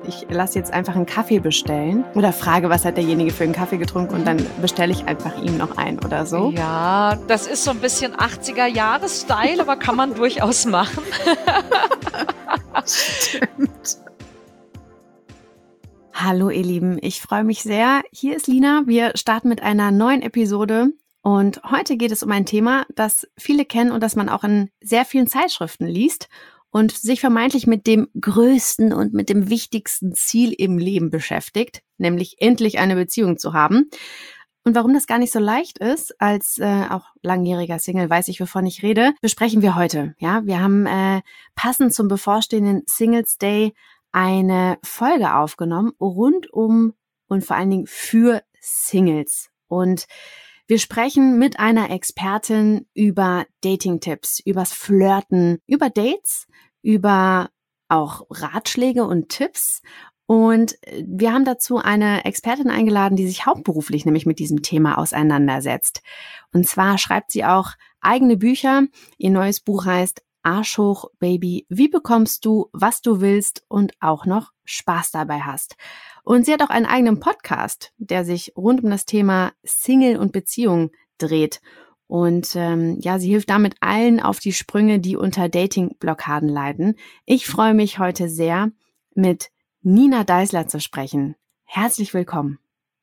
ich lasse jetzt einfach einen Kaffee bestellen oder frage, was hat derjenige für einen Kaffee getrunken und dann bestelle ich einfach ihm noch einen oder so. Ja, das ist so ein bisschen 80er-Jahres-Style, aber kann man durchaus machen. Stimmt. Hallo ihr Lieben, ich freue mich sehr. Hier ist Lina, wir starten mit einer neuen Episode und heute geht es um ein Thema, das viele kennen und das man auch in sehr vielen Zeitschriften liest und sich vermeintlich mit dem größten und mit dem wichtigsten Ziel im Leben beschäftigt, nämlich endlich eine Beziehung zu haben. Und warum das gar nicht so leicht ist, als auch langjähriger Single weiß ich, wovon ich rede, besprechen wir heute. Ja, wir haben passend zum bevorstehenden Singles Day eine Folge aufgenommen rund um und vor allen Dingen für Singles. Und wir sprechen mit einer Expertin über Dating-Tipps, übers Flirten, über Dates, über auch Ratschläge und Tipps. Und wir haben dazu eine Expertin eingeladen, die sich hauptberuflich nämlich mit diesem Thema auseinandersetzt. Und zwar schreibt sie auch eigene Bücher. Ihr neues Buch heißt Arsch hoch, Baby, wie bekommst du, was du willst und auch noch Spaß dabei hast. Und sie hat auch einen eigenen Podcast, der sich rund um das Thema Single und Beziehung dreht. Und sie hilft damit allen auf die Sprünge, die unter Dating-Blockaden leiden. Ich freue mich heute sehr, mit Nina Deisler zu sprechen. Herzlich willkommen.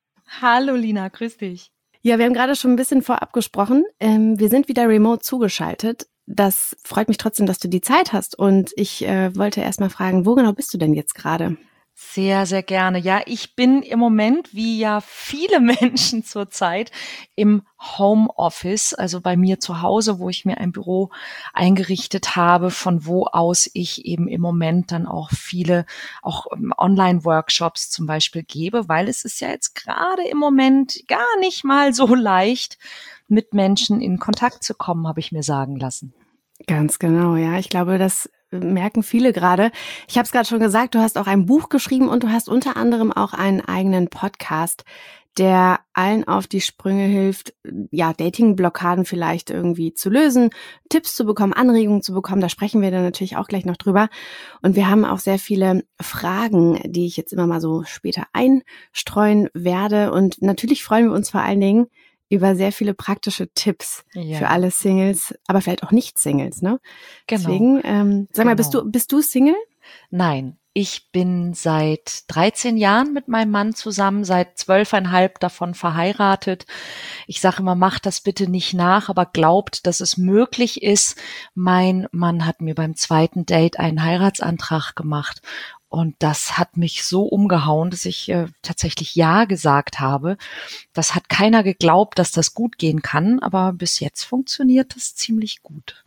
Hallo Lina, grüß dich. Ja, wir haben gerade schon ein bisschen vorab gesprochen. Wir sind wieder remote zugeschaltet. Das freut mich trotzdem, dass du die Zeit hast. Und ich wollte erst mal fragen, wo genau bist du denn jetzt gerade? Sehr, sehr gerne. Ja, ich bin im Moment, wie ja viele Menschen zurzeit, im Homeoffice, also bei mir zu Hause, wo ich mir ein Büro eingerichtet habe, von wo aus ich eben im Moment dann auch viele auch Online-Workshops zum Beispiel gebe, weil es ist ja jetzt gerade im Moment gar nicht mal so leicht, mit Menschen in Kontakt zu kommen, habe ich mir sagen lassen. Ganz genau, ja. Ich glaube, das merken viele gerade. Ich habe es gerade schon gesagt, du hast auch ein Buch geschrieben und du hast unter anderem auch einen eigenen Podcast, der allen auf die Sprünge hilft, ja, Dating-Blockaden vielleicht irgendwie zu lösen, Tipps zu bekommen, Anregungen zu bekommen. Da sprechen wir dann natürlich auch gleich noch drüber. Und wir haben auch sehr viele Fragen, die ich jetzt immer mal so später einstreuen werde. Und natürlich freuen wir uns vor allen Dingen über sehr viele praktische Tipps für alle Singles, aber vielleicht auch Nicht-Singles, ne? Genau. Deswegen, sag mal, bist du Single? Nein, ich bin seit 13 Jahren mit meinem Mann zusammen, seit 12,5 davon verheiratet. Ich sage immer, macht das bitte nicht nach, aber glaubt, dass es möglich ist. Mein Mann hat mir beim zweiten Date einen Heiratsantrag gemacht. Und das hat mich so umgehauen, dass ich tatsächlich Ja gesagt habe. Das hat keiner geglaubt, dass das gut gehen kann, aber bis jetzt funktioniert das ziemlich gut.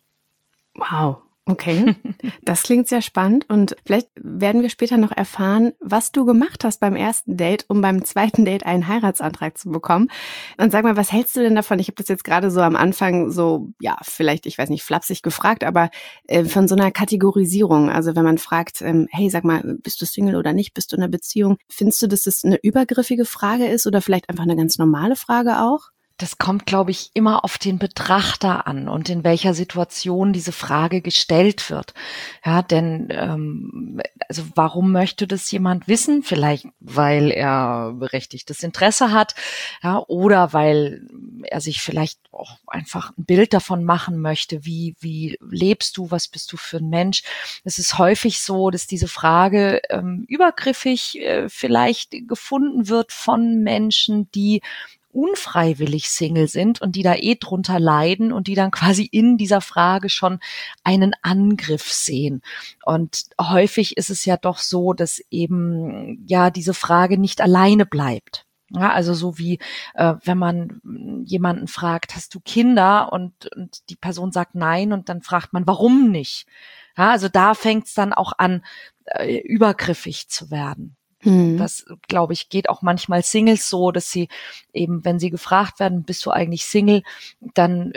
Wow, okay. Das klingt sehr spannend und vielleicht werden wir später noch erfahren, was du gemacht hast beim ersten Date, um beim zweiten Date einen Heiratsantrag zu bekommen. Und sag mal, was hältst du denn davon? Ich habe das jetzt gerade so am Anfang so, ja, vielleicht, ich weiß nicht, flapsig gefragt, aber von so einer Kategorisierung. Also wenn man fragt, hey, sag mal, bist du Single oder nicht? Bist du in einer Beziehung? Findest du, dass das eine übergriffige Frage ist oder vielleicht einfach eine ganz normale Frage auch? Das kommt, glaube ich, immer auf den Betrachter an und in welcher Situation diese Frage gestellt wird. Ja, denn also warum möchte das jemand wissen? Vielleicht, weil er berechtigtes Interesse hat, ja, oder weil er sich vielleicht auch einfach ein Bild davon machen möchte, wie lebst du, was bist du für ein Mensch? Es ist häufig so, dass diese Frage übergriffig vielleicht gefunden wird von Menschen, die unfreiwillig Single sind und die da drunter leiden und die dann quasi in dieser Frage schon einen Angriff sehen. Und häufig ist es ja doch so, dass eben ja diese Frage nicht alleine bleibt. Ja, also so wie wenn man jemanden fragt, hast du Kinder? Und die Person sagt nein und dann fragt man, warum nicht? Ja, also da fängt es dann auch an, übergriffig zu werden. Das, glaube ich, geht auch manchmal Singles so, dass sie eben, wenn sie gefragt werden, bist du eigentlich Single, dann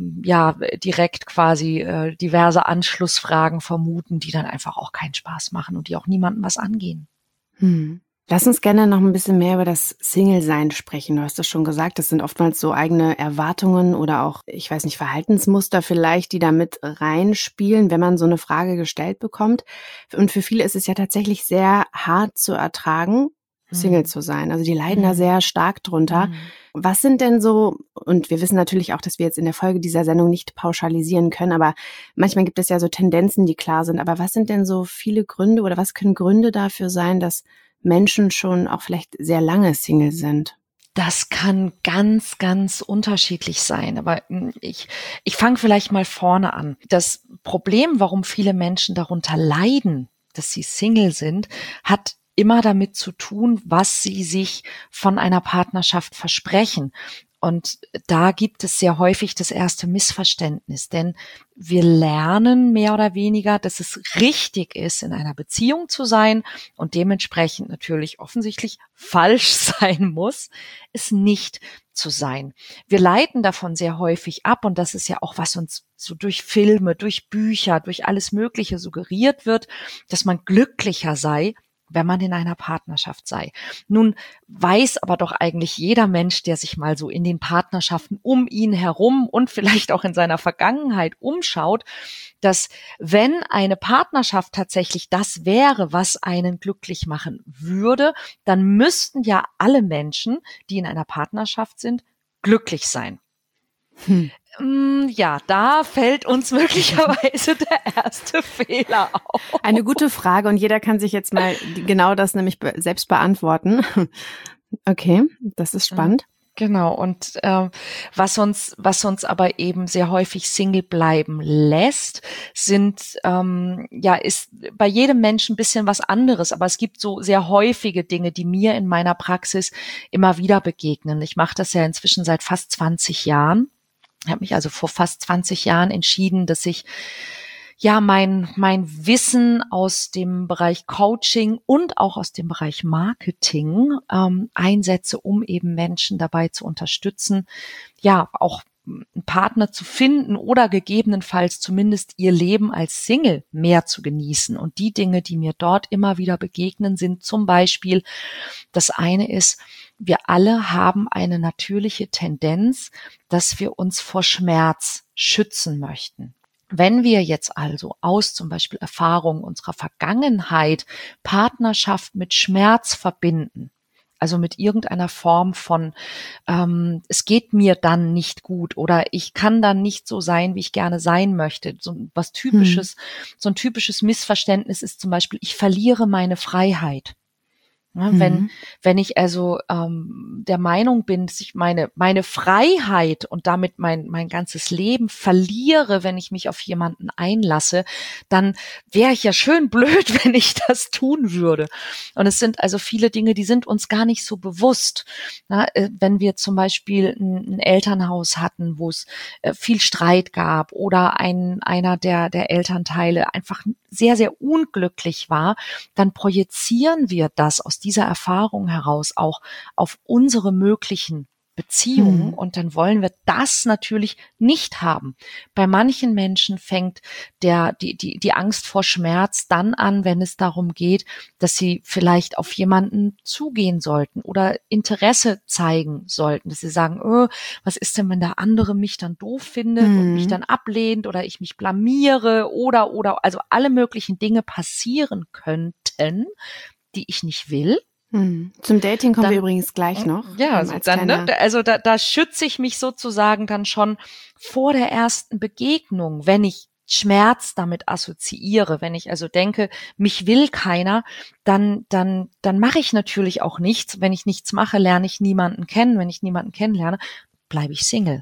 direkt quasi diverse Anschlussfragen vermuten, die dann einfach auch keinen Spaß machen und die auch niemandem was angehen. Lass uns gerne noch ein bisschen mehr über das Single-Sein sprechen. Du hast das schon gesagt, das sind oftmals so eigene Erwartungen oder auch, ich weiß nicht, Verhaltensmuster vielleicht, die da mit reinspielen, wenn man so eine Frage gestellt bekommt. Und für viele ist es ja tatsächlich sehr hart zu ertragen, Single zu sein. Also die leiden da sehr stark drunter. Was sind denn so, und wir wissen natürlich auch, dass wir jetzt in der Folge dieser Sendung nicht pauschalisieren können, aber manchmal gibt es ja so Tendenzen, die klar sind. Aber was sind denn so viele Gründe oder was können Gründe dafür sein, dass Menschen schon auch vielleicht sehr lange Single sind? Das kann ganz, ganz unterschiedlich sein. Aber ich fange vielleicht mal vorne an. Das Problem, warum viele Menschen darunter leiden, dass sie Single sind, hat immer damit zu tun, was sie sich von einer Partnerschaft versprechen. Und da gibt es sehr häufig das erste Missverständnis, denn wir lernen mehr oder weniger, dass es richtig ist, in einer Beziehung zu sein und dementsprechend natürlich offensichtlich falsch sein muss, es nicht zu sein. Wir leiten davon sehr häufig ab und das ist ja auch, was uns so durch Filme, durch Bücher, durch alles Mögliche suggeriert wird, dass man glücklicher sei, wenn man in einer Partnerschaft sei. Nun weiß aber doch eigentlich jeder Mensch, der sich mal so in den Partnerschaften um ihn herum und vielleicht auch in seiner Vergangenheit umschaut, dass wenn eine Partnerschaft tatsächlich das wäre, was einen glücklich machen würde, dann müssten ja alle Menschen, die in einer Partnerschaft sind, glücklich sein. Ja, da fällt uns möglicherweise der erste Fehler auf. Eine gute Frage und jeder kann sich jetzt mal genau das nämlich selbst beantworten. Okay, das ist spannend. Genau, und was uns aber eben sehr häufig Single bleiben lässt, ist bei jedem Menschen ein bisschen was anderes, aber es gibt so sehr häufige Dinge, die mir in meiner Praxis immer wieder begegnen. Ich mache das ja inzwischen seit fast 20 Jahren. Ich habe mich also vor fast 20 Jahren entschieden, dass ich mein Wissen aus dem Bereich Coaching und auch aus dem Bereich Marketing einsetze, um eben Menschen dabei zu unterstützen, auch einen Partner zu finden oder gegebenenfalls zumindest ihr Leben als Single mehr zu genießen. Und die Dinge, die mir dort immer wieder begegnen, sind zum Beispiel, das eine ist, wir alle haben eine natürliche Tendenz, dass wir uns vor Schmerz schützen möchten. Wenn wir jetzt also aus zum Beispiel Erfahrungen unserer Vergangenheit Partnerschaft mit Schmerz verbinden, also mit irgendeiner Form von, es geht mir dann nicht gut oder ich kann dann nicht so sein, wie ich gerne sein möchte. So ein typisches Missverständnis ist zum Beispiel, ich verliere meine Freiheit. Ja, wenn ich also der Meinung bin, dass ich meine Freiheit und damit mein ganzes Leben verliere, wenn ich mich auf jemanden einlasse, dann wäre ich ja schön blöd, wenn ich das tun würde. Und es sind also viele Dinge, die sind uns gar nicht so bewusst. Ja, wenn wir zum Beispiel ein Elternhaus hatten, wo es viel Streit gab oder einer der Elternteile einfach sehr, sehr unglücklich war, dann projizieren wir das aus dieser Erfahrung heraus auch auf unsere möglichen Beziehungen und dann wollen wir das natürlich nicht haben. Bei manchen Menschen fängt die Angst vor Schmerz dann an, wenn es darum geht, dass sie vielleicht auf jemanden zugehen sollten oder Interesse zeigen sollten, dass sie sagen, was ist denn, wenn der andere mich dann doof findet und mich dann ablehnt oder ich mich blamiere oder also alle möglichen Dinge passieren könnten, die ich nicht will. Zum Dating kommen wir übrigens gleich noch. Ja, also da schütze ich mich sozusagen dann schon vor der ersten Begegnung, wenn ich Schmerz damit assoziiere, wenn ich also denke, mich will keiner, dann mache ich natürlich auch nichts. Wenn ich nichts mache, lerne ich niemanden kennen. Wenn ich niemanden kennenlerne, bleibe ich Single.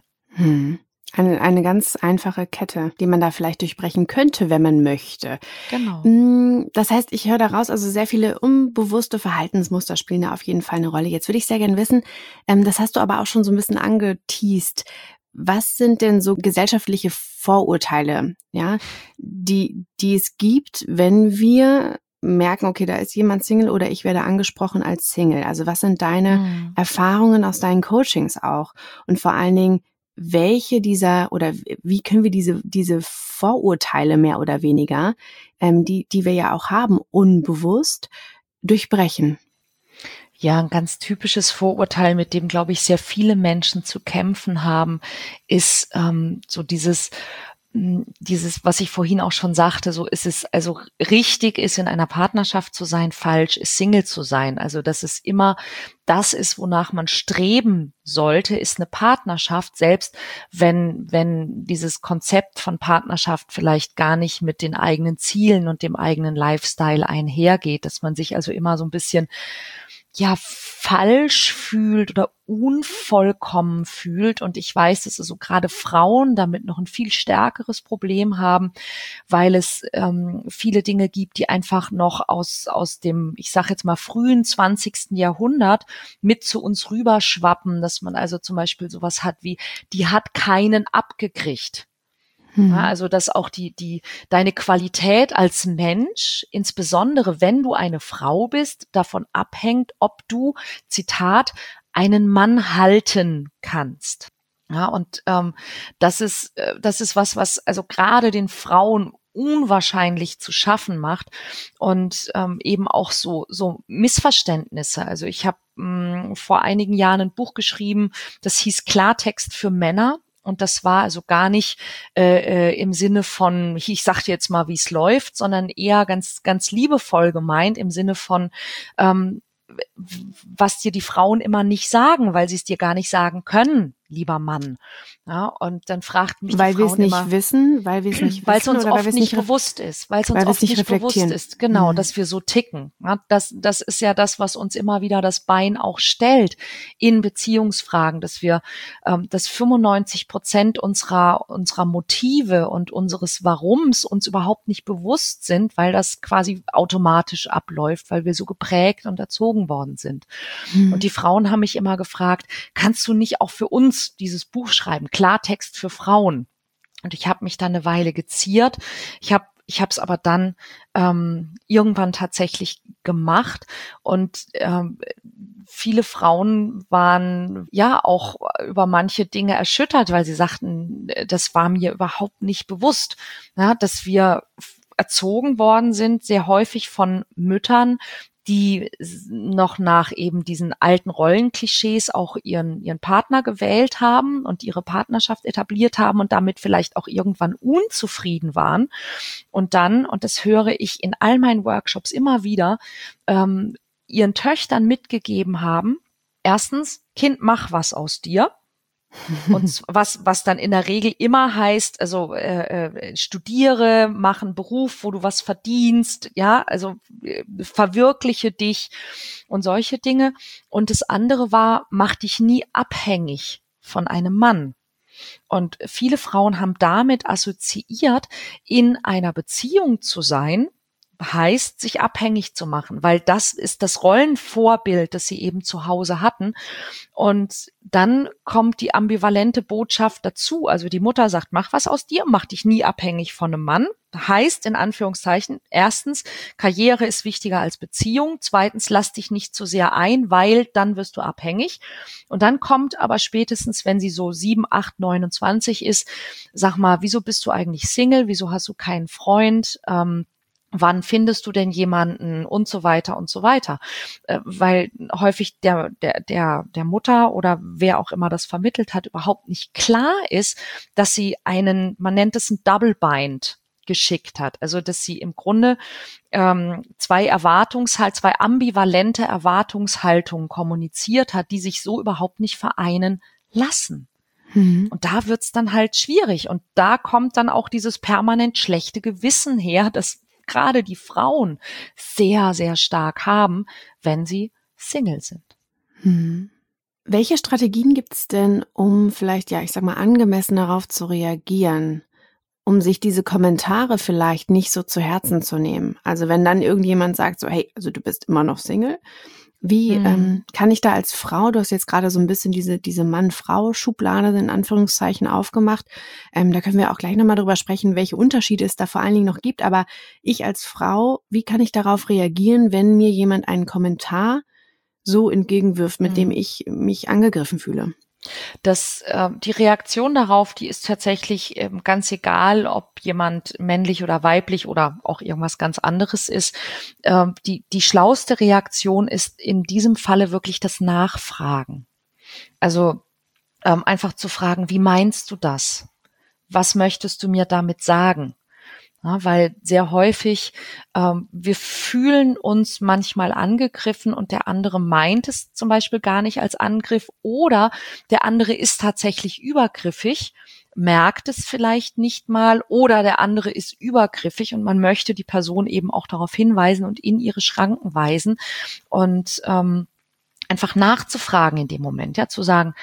Eine ganz einfache Kette, die man da vielleicht durchbrechen könnte, wenn man möchte. Genau. Das heißt, ich höre daraus, also sehr viele unbewusste Verhaltensmuster spielen da auf jeden Fall eine Rolle. Jetzt würde ich sehr gerne wissen, das hast du aber auch schon so ein bisschen angeteast. Was sind denn so gesellschaftliche Vorurteile, ja, die es gibt, wenn wir merken, okay, da ist jemand Single oder ich werde angesprochen als Single? Also was sind deine Erfahrungen aus deinen Coachings auch? Und vor allen Dingen, welche dieser oder wie können wir diese Vorurteile mehr oder weniger, die wir ja auch haben, unbewusst durchbrechen? Ja, ein ganz typisches Vorurteil, mit dem, glaube ich, sehr viele Menschen zu kämpfen haben, ist so dieses, was ich vorhin auch schon sagte, so ist es, also richtig ist, in einer Partnerschaft zu sein, falsch ist, Single zu sein. Also dass es immer das ist, wonach man streben sollte, ist eine Partnerschaft, selbst wenn dieses Konzept von Partnerschaft vielleicht gar nicht mit den eigenen Zielen und dem eigenen Lifestyle einhergeht, dass man sich also immer so ein bisschen falsch fühlt oder unvollkommen fühlt. Und ich weiß, dass also gerade Frauen damit noch ein viel stärkeres Problem haben, weil es viele Dinge gibt, die einfach noch aus dem, ich sage jetzt mal, frühen 20. Jahrhundert mit zu uns rüberschwappen, dass man also zum Beispiel sowas hat wie, die hat keinen abgekriegt. Ja, also dass auch deine Qualität als Mensch, insbesondere wenn du eine Frau bist, davon abhängt, ob du, Zitat, einen Mann halten kannst. Ja, und das ist was also gerade den Frauen unwahrscheinlich zu schaffen macht und eben auch so Missverständnisse. Also ich habe vor einigen Jahren ein Buch geschrieben, das hieß Klartext für Männer. Und das war also gar nicht im Sinne von, ich sag dir jetzt mal, wie es läuft, sondern eher ganz, ganz liebevoll gemeint im Sinne von, was dir die Frauen immer nicht sagen, weil sie es dir gar nicht sagen können, lieber Mann. Ja, und dann fragt mich weil die Frauen immer, weil wir es nicht wissen, weil es uns oder oft nicht bewusst ist, weil es uns oft nicht bewusst ist, genau, dass wir so ticken. Ja, das ist ja das, was uns immer wieder das Bein auch stellt in Beziehungsfragen, dass wir, dass 95% unserer Motive und unseres Warums uns überhaupt nicht bewusst sind, weil das quasi automatisch abläuft, weil wir so geprägt und erzogen worden sind. Und die Frauen haben mich immer gefragt, kannst du nicht auch für uns dieses Buch schreiben, Klartext für Frauen? Und ich habe mich dann eine Weile geziert. Ich habe es aber dann irgendwann tatsächlich gemacht und viele Frauen waren ja auch über manche Dinge erschüttert, weil sie sagten, das war mir überhaupt nicht bewusst, ja, dass wir erzogen worden sind, sehr häufig von Müttern, die noch nach eben diesen alten Rollenklischees auch ihren Partner gewählt haben und ihre Partnerschaft etabliert haben und damit vielleicht auch irgendwann unzufrieden waren. Und dann, und das höre ich in all meinen Workshops immer wieder, ihren Töchtern mitgegeben haben, erstens, Kind, mach was aus dir. Und was dann in der Regel immer heißt, also studiere, mach einen Beruf, wo du was verdienst, ja, also verwirkliche dich und solche Dinge. Und das andere war, mach dich nie abhängig von einem Mann. Und viele Frauen haben damit assoziiert, in einer Beziehung zu sein, heißt, sich abhängig zu machen, weil das ist das Rollenvorbild, das sie eben zu Hause hatten. Und dann kommt die ambivalente Botschaft dazu. Also die Mutter sagt, mach was aus dir, mach dich nie abhängig von einem Mann. Heißt, in Anführungszeichen, erstens, Karriere ist wichtiger als Beziehung. Zweitens, lass dich nicht zu sehr ein, weil dann wirst du abhängig. Und dann kommt aber spätestens, wenn sie so 7, 8, 29 ist, sag mal, wieso bist du eigentlich Single? Wieso hast du keinen Freund? Wann findest du denn jemanden und so weiter und so weiter? Weil häufig der Mutter oder wer auch immer das vermittelt hat, überhaupt nicht klar ist, dass sie man nennt es ein Double Bind geschickt hat. Also, dass sie im Grunde zwei ambivalente Erwartungshaltungen kommuniziert hat, die sich so überhaupt nicht vereinen lassen. Und da wird's dann halt schwierig. Und da kommt dann auch dieses permanent schlechte Gewissen her, dass gerade die Frauen sehr, sehr stark haben, wenn sie Single sind. Welche Strategien gibt es denn, um vielleicht, ich sag mal, angemessen darauf zu reagieren, um sich diese Kommentare vielleicht nicht so zu Herzen zu nehmen? Also wenn dann irgendjemand sagt so, hey, also du bist immer noch Single, wie kann ich da als Frau, du hast jetzt gerade so ein bisschen diese Mann-Frau-Schublade in Anführungszeichen aufgemacht, da können wir auch gleich nochmal drüber sprechen, welche Unterschiede es da vor allen Dingen noch gibt, aber ich als Frau, wie kann ich darauf reagieren, wenn mir jemand einen Kommentar so entgegenwirft, mit dem ich mich angegriffen fühle? Die Reaktion darauf, die ist tatsächlich ganz egal, ob jemand männlich oder weiblich oder auch irgendwas ganz anderes ist. Die schlauste Reaktion ist in diesem Falle wirklich das Nachfragen. Also einfach zu fragen, wie meinst du das? Was möchtest du mir damit sagen? Ja, weil sehr häufig, wir fühlen uns manchmal angegriffen und der andere meint es zum Beispiel gar nicht als Angriff oder der andere ist tatsächlich übergriffig, merkt es vielleicht nicht mal oder der andere ist übergriffig und man möchte die Person eben auch darauf hinweisen und in ihre Schranken weisen und einfach nachzufragen in dem Moment, ja, zu sagen,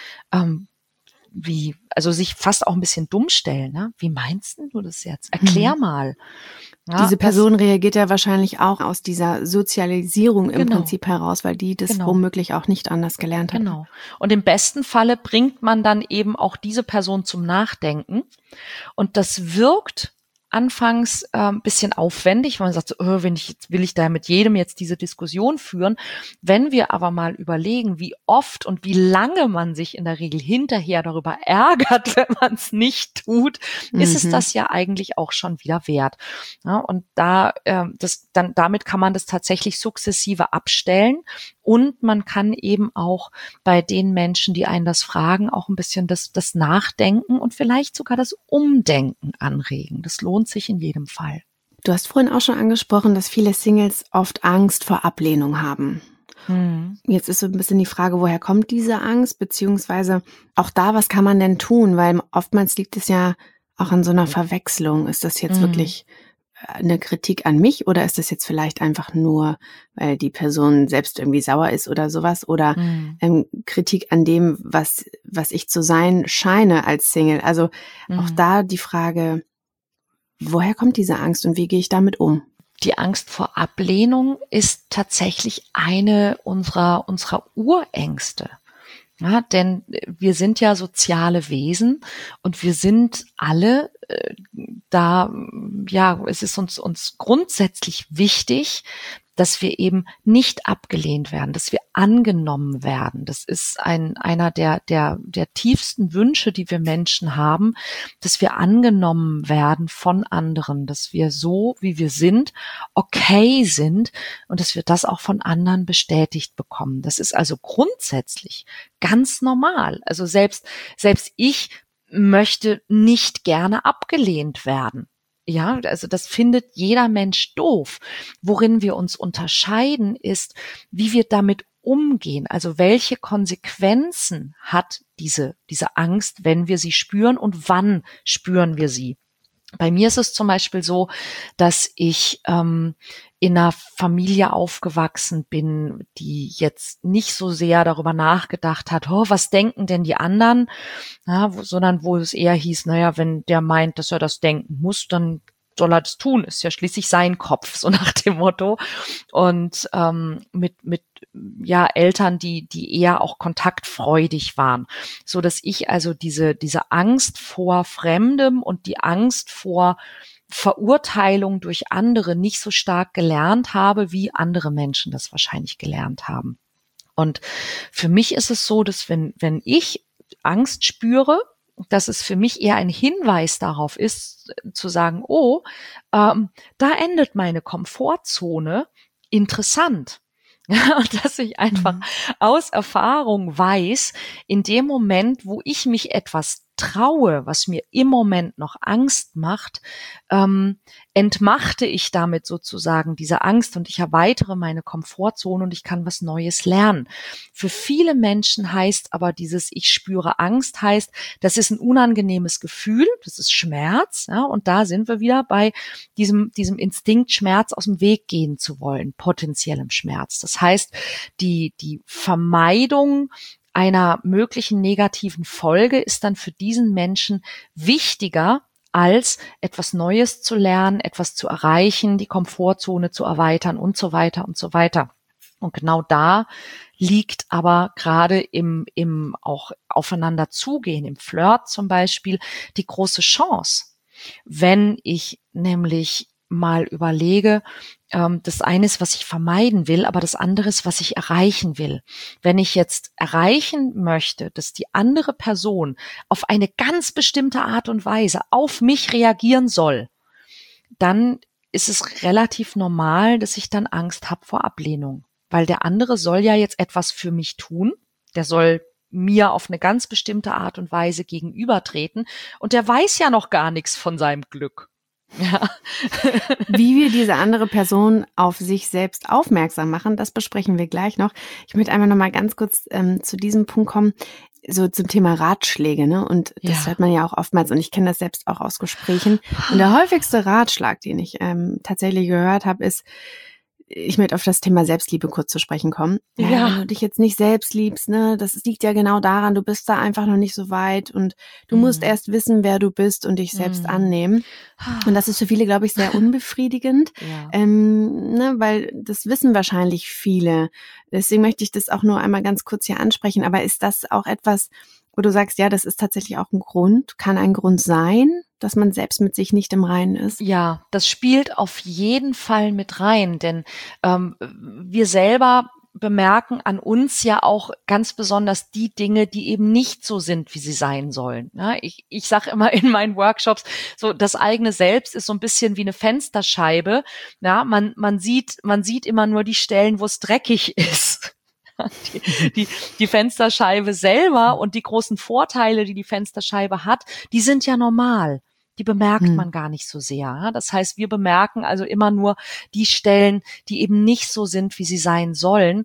also sich fast auch ein bisschen dumm stellen, ne? Wie meinst du das jetzt? Erklär mal. Ja, diese Person reagiert ja wahrscheinlich auch aus dieser Sozialisierung im Prinzip heraus, weil die das womöglich auch nicht anders gelernt hat. Genau. Und im besten Falle bringt man dann eben auch diese Person zum Nachdenken. Und das wirkt anfangs ein bisschen aufwendig, weil man sagt, so, will ich da mit jedem jetzt diese Diskussion führen. Wenn wir aber mal überlegen, wie oft und wie lange man sich in der Regel hinterher darüber ärgert, wenn man es nicht tut, ist es das ja eigentlich auch schon wieder wert. Ja, und damit kann man das tatsächlich sukzessive abstellen und man kann eben auch bei den Menschen, die einen das fragen, auch ein bisschen das Nachdenken und vielleicht sogar das Umdenken anregen. Das lohnt sich in jedem Fall. Du hast vorhin auch schon angesprochen, dass viele Singles oft Angst vor Ablehnung haben. Jetzt ist so ein bisschen die Frage, woher kommt diese Angst, beziehungsweise auch da, was kann man denn tun? Weil oftmals liegt es ja auch an so einer Verwechslung. Ist das jetzt wirklich eine Kritik an mich oder ist das jetzt vielleicht einfach nur, weil die Person selbst irgendwie sauer ist oder sowas oder Kritik an dem, was ich zu sein scheine als Single? Also auch da die Frage, woher kommt diese Angst und wie gehe ich damit um? Die Angst vor Ablehnung ist tatsächlich eine unserer Urängste. Ja, denn wir sind ja soziale Wesen und wir sind alle es ist uns grundsätzlich wichtig, dass wir eben nicht abgelehnt werden, dass wir angenommen werden. Das ist einer der tiefsten Wünsche, die wir Menschen haben, dass wir angenommen werden von anderen, dass wir so, wie wir sind, okay sind und dass wir das auch von anderen bestätigt bekommen. Das ist also grundsätzlich ganz normal. Also selbst ich möchte nicht gerne abgelehnt werden. Ja, also das findet jeder Mensch doof. Worin wir uns unterscheiden, ist, wie wir damit umgehen. Also welche Konsequenzen hat diese Angst, wenn wir sie spüren und wann spüren wir sie? Bei mir ist es zum Beispiel so, dass ich in einer Familie aufgewachsen bin, die jetzt nicht so sehr darüber nachgedacht hat, was denken denn die anderen, ja, sondern wo es eher hieß, naja, wenn der meint, dass er das denken muss, dann soll er das tun, ist ja schließlich sein Kopf, so nach dem Motto. Und mit Eltern, die eher auch kontaktfreudig waren, so dass ich also diese Angst vor Fremdem und die Angst vor Verurteilung durch andere nicht so stark gelernt habe, wie andere Menschen das wahrscheinlich gelernt haben. Und für mich ist es so, dass wenn ich Angst spüre, dass es für mich eher ein Hinweis darauf ist, zu sagen, da endet meine Komfortzone, interessant. Und dass ich einfach aus Erfahrung weiß, in dem Moment, wo ich mich etwas traue, was mir im Moment noch Angst macht, entmachte ich damit sozusagen diese Angst und ich erweitere meine Komfortzone und ich kann was Neues lernen. Für viele Menschen heißt aber dieses ich spüre Angst, heißt, das ist ein unangenehmes Gefühl, das ist Schmerz, ja, und da sind wir wieder bei diesem Instinkt, Schmerz aus dem Weg gehen zu wollen, potenziellem Schmerz. Das heißt, die Vermeidung einer möglichen negativen Folge ist dann für diesen Menschen wichtiger, als etwas Neues zu lernen, etwas zu erreichen, die Komfortzone zu erweitern und so weiter und so weiter. Und genau da liegt aber gerade im auch aufeinander zugehen, im Flirt zum Beispiel, die große Chance. Wenn ich nämlich mal überlege, Das eine ist, was ich vermeiden will, aber das andere ist, was ich erreichen will. Wenn ich jetzt erreichen möchte, dass die andere Person auf eine ganz bestimmte Art und Weise auf mich reagieren soll, dann ist es relativ normal, dass ich dann Angst habe vor Ablehnung. Weil der andere soll ja jetzt etwas für mich tun, der soll mir auf eine ganz bestimmte Art und Weise gegenübertreten und der weiß ja noch gar nichts von seinem Glück. Ja. Wie wir diese andere Person auf sich selbst aufmerksam machen, das besprechen wir gleich noch. Ich möchte einmal noch mal ganz kurz zu diesem Punkt kommen, so zum Thema Ratschläge, ne? Und das hört man ja auch oftmals, und ich kenne das selbst auch aus Gesprächen. Und der häufigste Ratschlag, den ich tatsächlich gehört habe, ist, ich möchte auf das Thema Selbstliebe kurz zu sprechen kommen. Ja, wenn du dich jetzt nicht selbst liebst, ne, das liegt ja genau daran, du bist da einfach noch nicht so weit und du musst erst wissen, wer du bist und dich selbst annehmen. Und das ist für viele, glaube ich, sehr unbefriedigend, ne, weil das wissen wahrscheinlich viele. Deswegen möchte ich das auch nur einmal ganz kurz hier ansprechen. Aber ist das auch etwas, wo du sagst, ja, das ist tatsächlich auch ein Grund, kann ein Grund sein, dass man selbst mit sich nicht im Reinen ist? Ja, das spielt auf jeden Fall mit rein, denn wir selber bemerken an uns ja auch ganz besonders die Dinge, die eben nicht so sind, wie sie sein sollen. Ja, ich sage immer in meinen Workshops, so das eigene Selbst ist so ein bisschen wie eine Fensterscheibe. Ja, man sieht immer nur die Stellen, wo es dreckig ist. Die Fensterscheibe selber und die großen Vorteile, die Fensterscheibe hat, die sind ja normal. Die bemerkt man gar nicht so sehr. Das heißt, wir bemerken also immer nur die Stellen, die eben nicht so sind, wie sie sein sollen.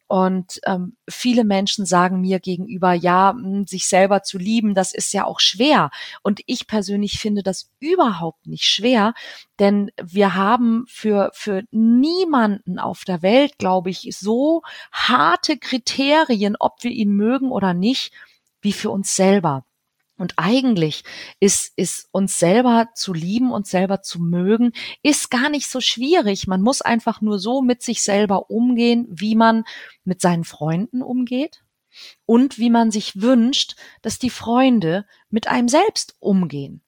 Und viele Menschen sagen mir gegenüber, ja, sich selber zu lieben, das ist ja auch schwer. Und ich persönlich finde das überhaupt nicht schwer, denn wir haben für niemanden auf der Welt, glaube ich, so harte Kriterien, ob wir ihn mögen oder nicht, wie für uns selber. Und eigentlich ist uns selber zu lieben, uns selber zu mögen, ist gar nicht so schwierig. Man muss einfach nur so mit sich selber umgehen, wie man mit seinen Freunden umgeht und wie man sich wünscht, dass die Freunde mit einem selbst umgehen.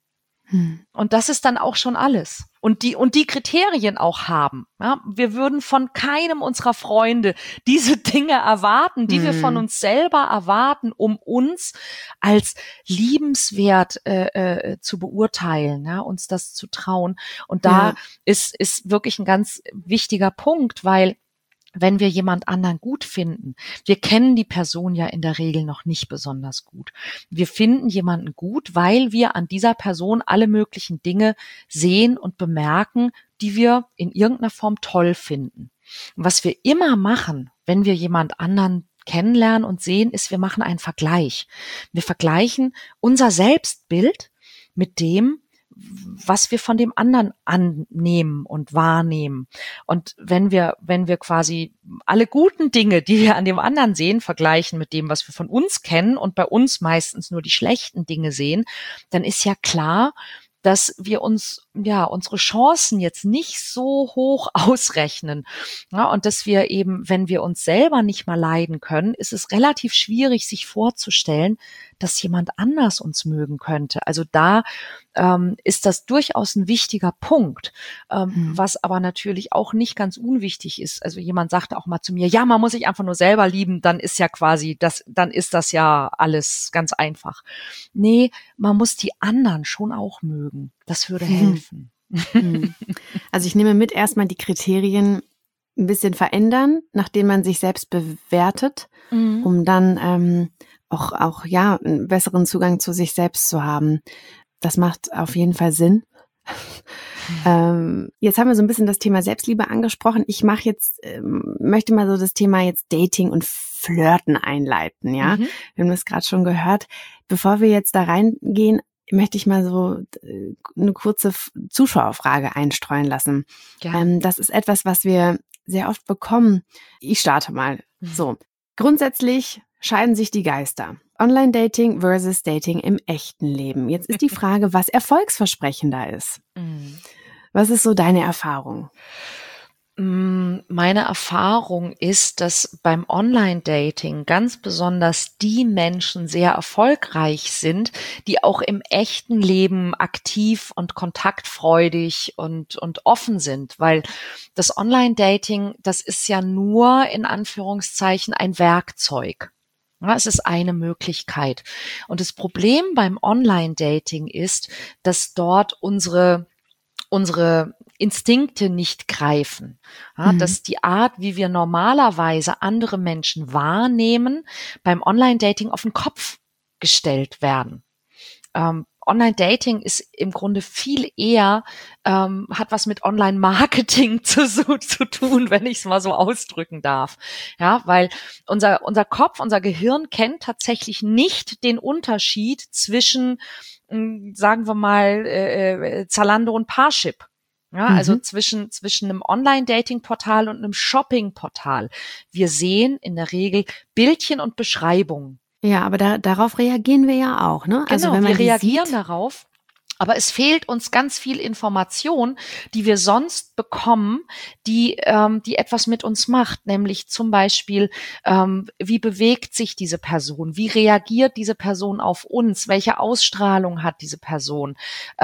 Und das ist dann auch schon alles. Und die Kriterien auch haben. Ja, wir würden von keinem unserer Freunde diese Dinge erwarten, die wir von uns selber erwarten, um uns als liebenswert zu beurteilen, ja, uns das zu trauen. Und da ist wirklich ein ganz wichtiger Punkt, weil wenn wir jemand anderen gut finden, wir kennen die Person ja in der Regel noch nicht besonders gut. Wir finden jemanden gut, weil wir an dieser Person alle möglichen Dinge sehen und bemerken, die wir in irgendeiner Form toll finden. Und was wir immer machen, wenn wir jemand anderen kennenlernen und sehen, ist, wir machen einen Vergleich. Wir vergleichen unser Selbstbild mit dem, was wir von dem anderen annehmen und wahrnehmen. Und wenn wir quasi alle guten Dinge, die wir an dem anderen sehen, vergleichen mit dem, was wir von uns kennen und bei uns meistens nur die schlechten Dinge sehen, dann ist ja klar, dass wir uns, ja, unsere Chancen jetzt nicht so hoch ausrechnen. Ja, und dass wir eben, wenn wir uns selber nicht mal leiden können, ist es relativ schwierig, sich vorzustellen, dass jemand anders uns mögen könnte. Also da ist das durchaus ein wichtiger Punkt, was aber natürlich auch nicht ganz unwichtig ist. Also jemand sagte auch mal zu mir, ja, man muss sich einfach nur selber lieben, dann ist ja quasi dann ist das ja alles ganz einfach. Nee, man muss die anderen schon auch mögen. Das würde helfen. Also ich nehme mit, erstmal die Kriterien ein bisschen verändern, nachdem man sich selbst bewertet, um dann auch ja einen besseren Zugang zu sich selbst zu haben. Das macht auf jeden Fall Sinn. Jetzt haben wir so ein bisschen das Thema Selbstliebe angesprochen. Ich möchte mal so das Thema jetzt Dating und Flirten einleiten, ja. Wir haben das gerade schon gehört. Bevor wir jetzt da reingehen, möchte ich mal so eine kurze Zuschauerfrage einstreuen lassen. Ja. Das ist etwas, was wir sehr oft bekommen. Ich starte mal. So. Grundsätzlich scheiden sich die Geister. Online-Dating versus Dating im echten Leben. Jetzt ist die Frage, was erfolgsversprechender ist. Was ist so deine Erfahrung? Meine Erfahrung ist, dass beim Online-Dating ganz besonders die Menschen sehr erfolgreich sind, die auch im echten Leben aktiv und kontaktfreudig und offen sind, weil das Online-Dating, das ist ja nur in Anführungszeichen ein Werkzeug. Ja, es ist eine Möglichkeit. Und das Problem beim Online-Dating ist, dass dort unsere Instinkte nicht greifen. Ja, dass die Art, wie wir normalerweise andere Menschen wahrnehmen, beim Online-Dating auf den Kopf gestellt werden. Online-Dating ist im Grunde viel eher, hat was mit Online-Marketing zu tun, wenn ich es mal so ausdrücken darf. Ja, weil unser Kopf, unser Gehirn kennt tatsächlich nicht den Unterschied zwischen, sagen wir mal, Zalando und Parship. Ja, also zwischen einem Online-Dating-Portal und einem Shopping-Portal. Wir sehen in der Regel Bildchen und Beschreibungen. Ja, aber darauf reagieren wir ja auch, ne? Genau, also wenn man wir reagieren sieht, darauf. Aber es fehlt uns ganz viel Information, die wir sonst bekommen, die etwas mit uns macht, nämlich zum Beispiel, wie bewegt sich diese Person, wie reagiert diese Person auf uns, welche Ausstrahlung hat diese Person,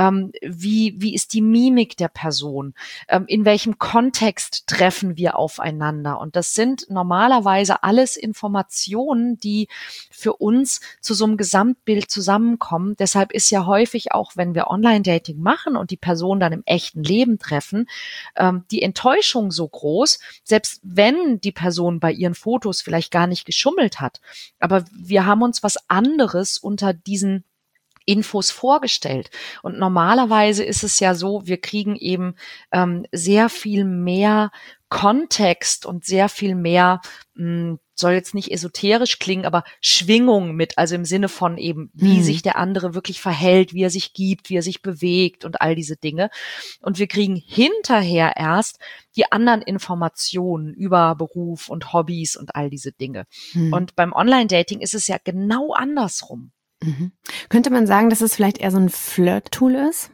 wie ist die Mimik der Person, in welchem Kontext treffen wir aufeinander. Und das sind normalerweise alles Informationen, die für uns zu so einem Gesamtbild zusammenkommen. Deshalb ist ja häufig auch, wenn wir Online-Dating machen und die Person dann im echten Leben treffen, die Enttäuschung so groß, selbst wenn die Person bei ihren Fotos vielleicht gar nicht geschummelt hat. Aber wir haben uns was anderes unter diesen Infos vorgestellt. Und normalerweise ist es ja so, wir kriegen eben sehr viel mehr Kontext und sehr viel mehr, soll jetzt nicht esoterisch klingen, aber Schwingung mit, also im Sinne von eben, wie sich der andere wirklich verhält, wie er sich gibt, wie er sich bewegt und all diese Dinge. Und wir kriegen hinterher erst die anderen Informationen über Beruf und Hobbys und all diese Dinge. Und beim Online-Dating ist es ja genau andersrum. Könnte man sagen, dass es vielleicht eher so ein Flirt-Tool ist?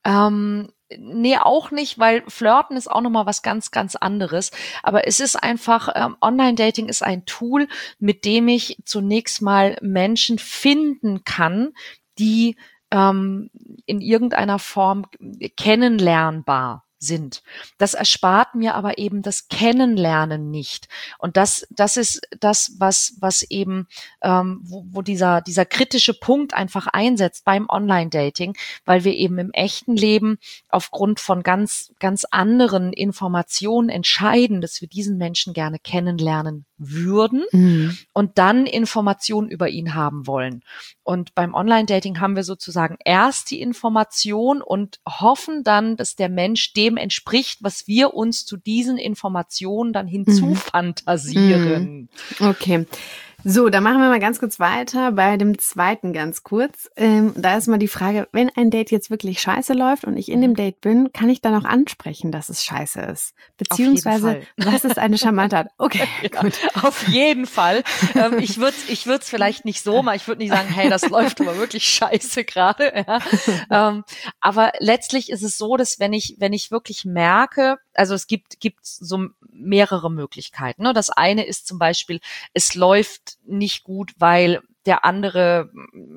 Nee, auch nicht, weil Flirten ist auch nochmal was ganz, ganz anderes. Aber es ist einfach, Online-Dating ist ein Tool, mit dem ich zunächst mal Menschen finden kann, die in irgendeiner Form kennenlernbar sind. Das erspart mir aber eben das Kennenlernen nicht. Und das ist das, was eben, wo dieser kritische Punkt einfach einsetzt beim Online-Dating, weil wir eben im echten Leben aufgrund von ganz, ganz anderen Informationen entscheiden, dass wir diesen Menschen gerne kennenlernen würden und dann Informationen über ihn haben wollen. Und beim Online-Dating haben wir sozusagen erst die Information und hoffen dann, dass der Mensch dem entspricht, was wir uns zu diesen Informationen dann hinzufantasieren. Okay. So, dann machen wir mal ganz kurz weiter bei dem zweiten ganz kurz. Da ist mal die Frage, wenn ein Date jetzt wirklich scheiße läuft und ich in dem Date bin, kann ich dann auch ansprechen, dass es scheiße ist? Beziehungsweise, was ist eine charmante Art? Okay, ja, gut. Auf jeden Fall. Ich würde es vielleicht nicht so machen. Ich würde nicht sagen, hey, das läuft aber wirklich scheiße gerade. Ja. Aber letztlich ist es so, dass wenn ich wirklich merke, also es gibt so mehrere Möglichkeiten. Ne? Das eine ist zum Beispiel, es läuft nicht gut, weil der andere,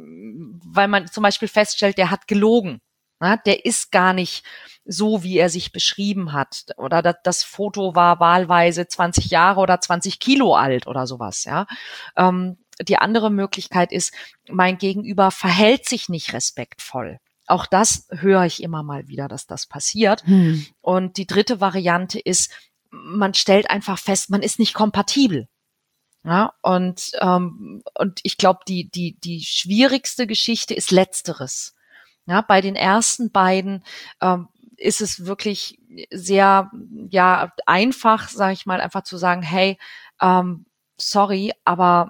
weil man zum Beispiel feststellt, der hat gelogen. Ne? Der ist gar nicht so, wie er sich beschrieben hat. Oder das Foto war wahlweise 20 Jahre oder 20 Kilo alt oder sowas. Ja. Die andere Möglichkeit ist, mein Gegenüber verhält sich nicht respektvoll. Auch das höre ich immer mal wieder, dass das passiert. Und die dritte Variante ist, man stellt einfach fest, man ist nicht kompatibel. Ja, und ich glaube, die schwierigste Geschichte ist Letzteres. Ja, bei den ersten beiden ist es wirklich sehr einfach, sage ich mal, einfach zu sagen, hey, sorry, aber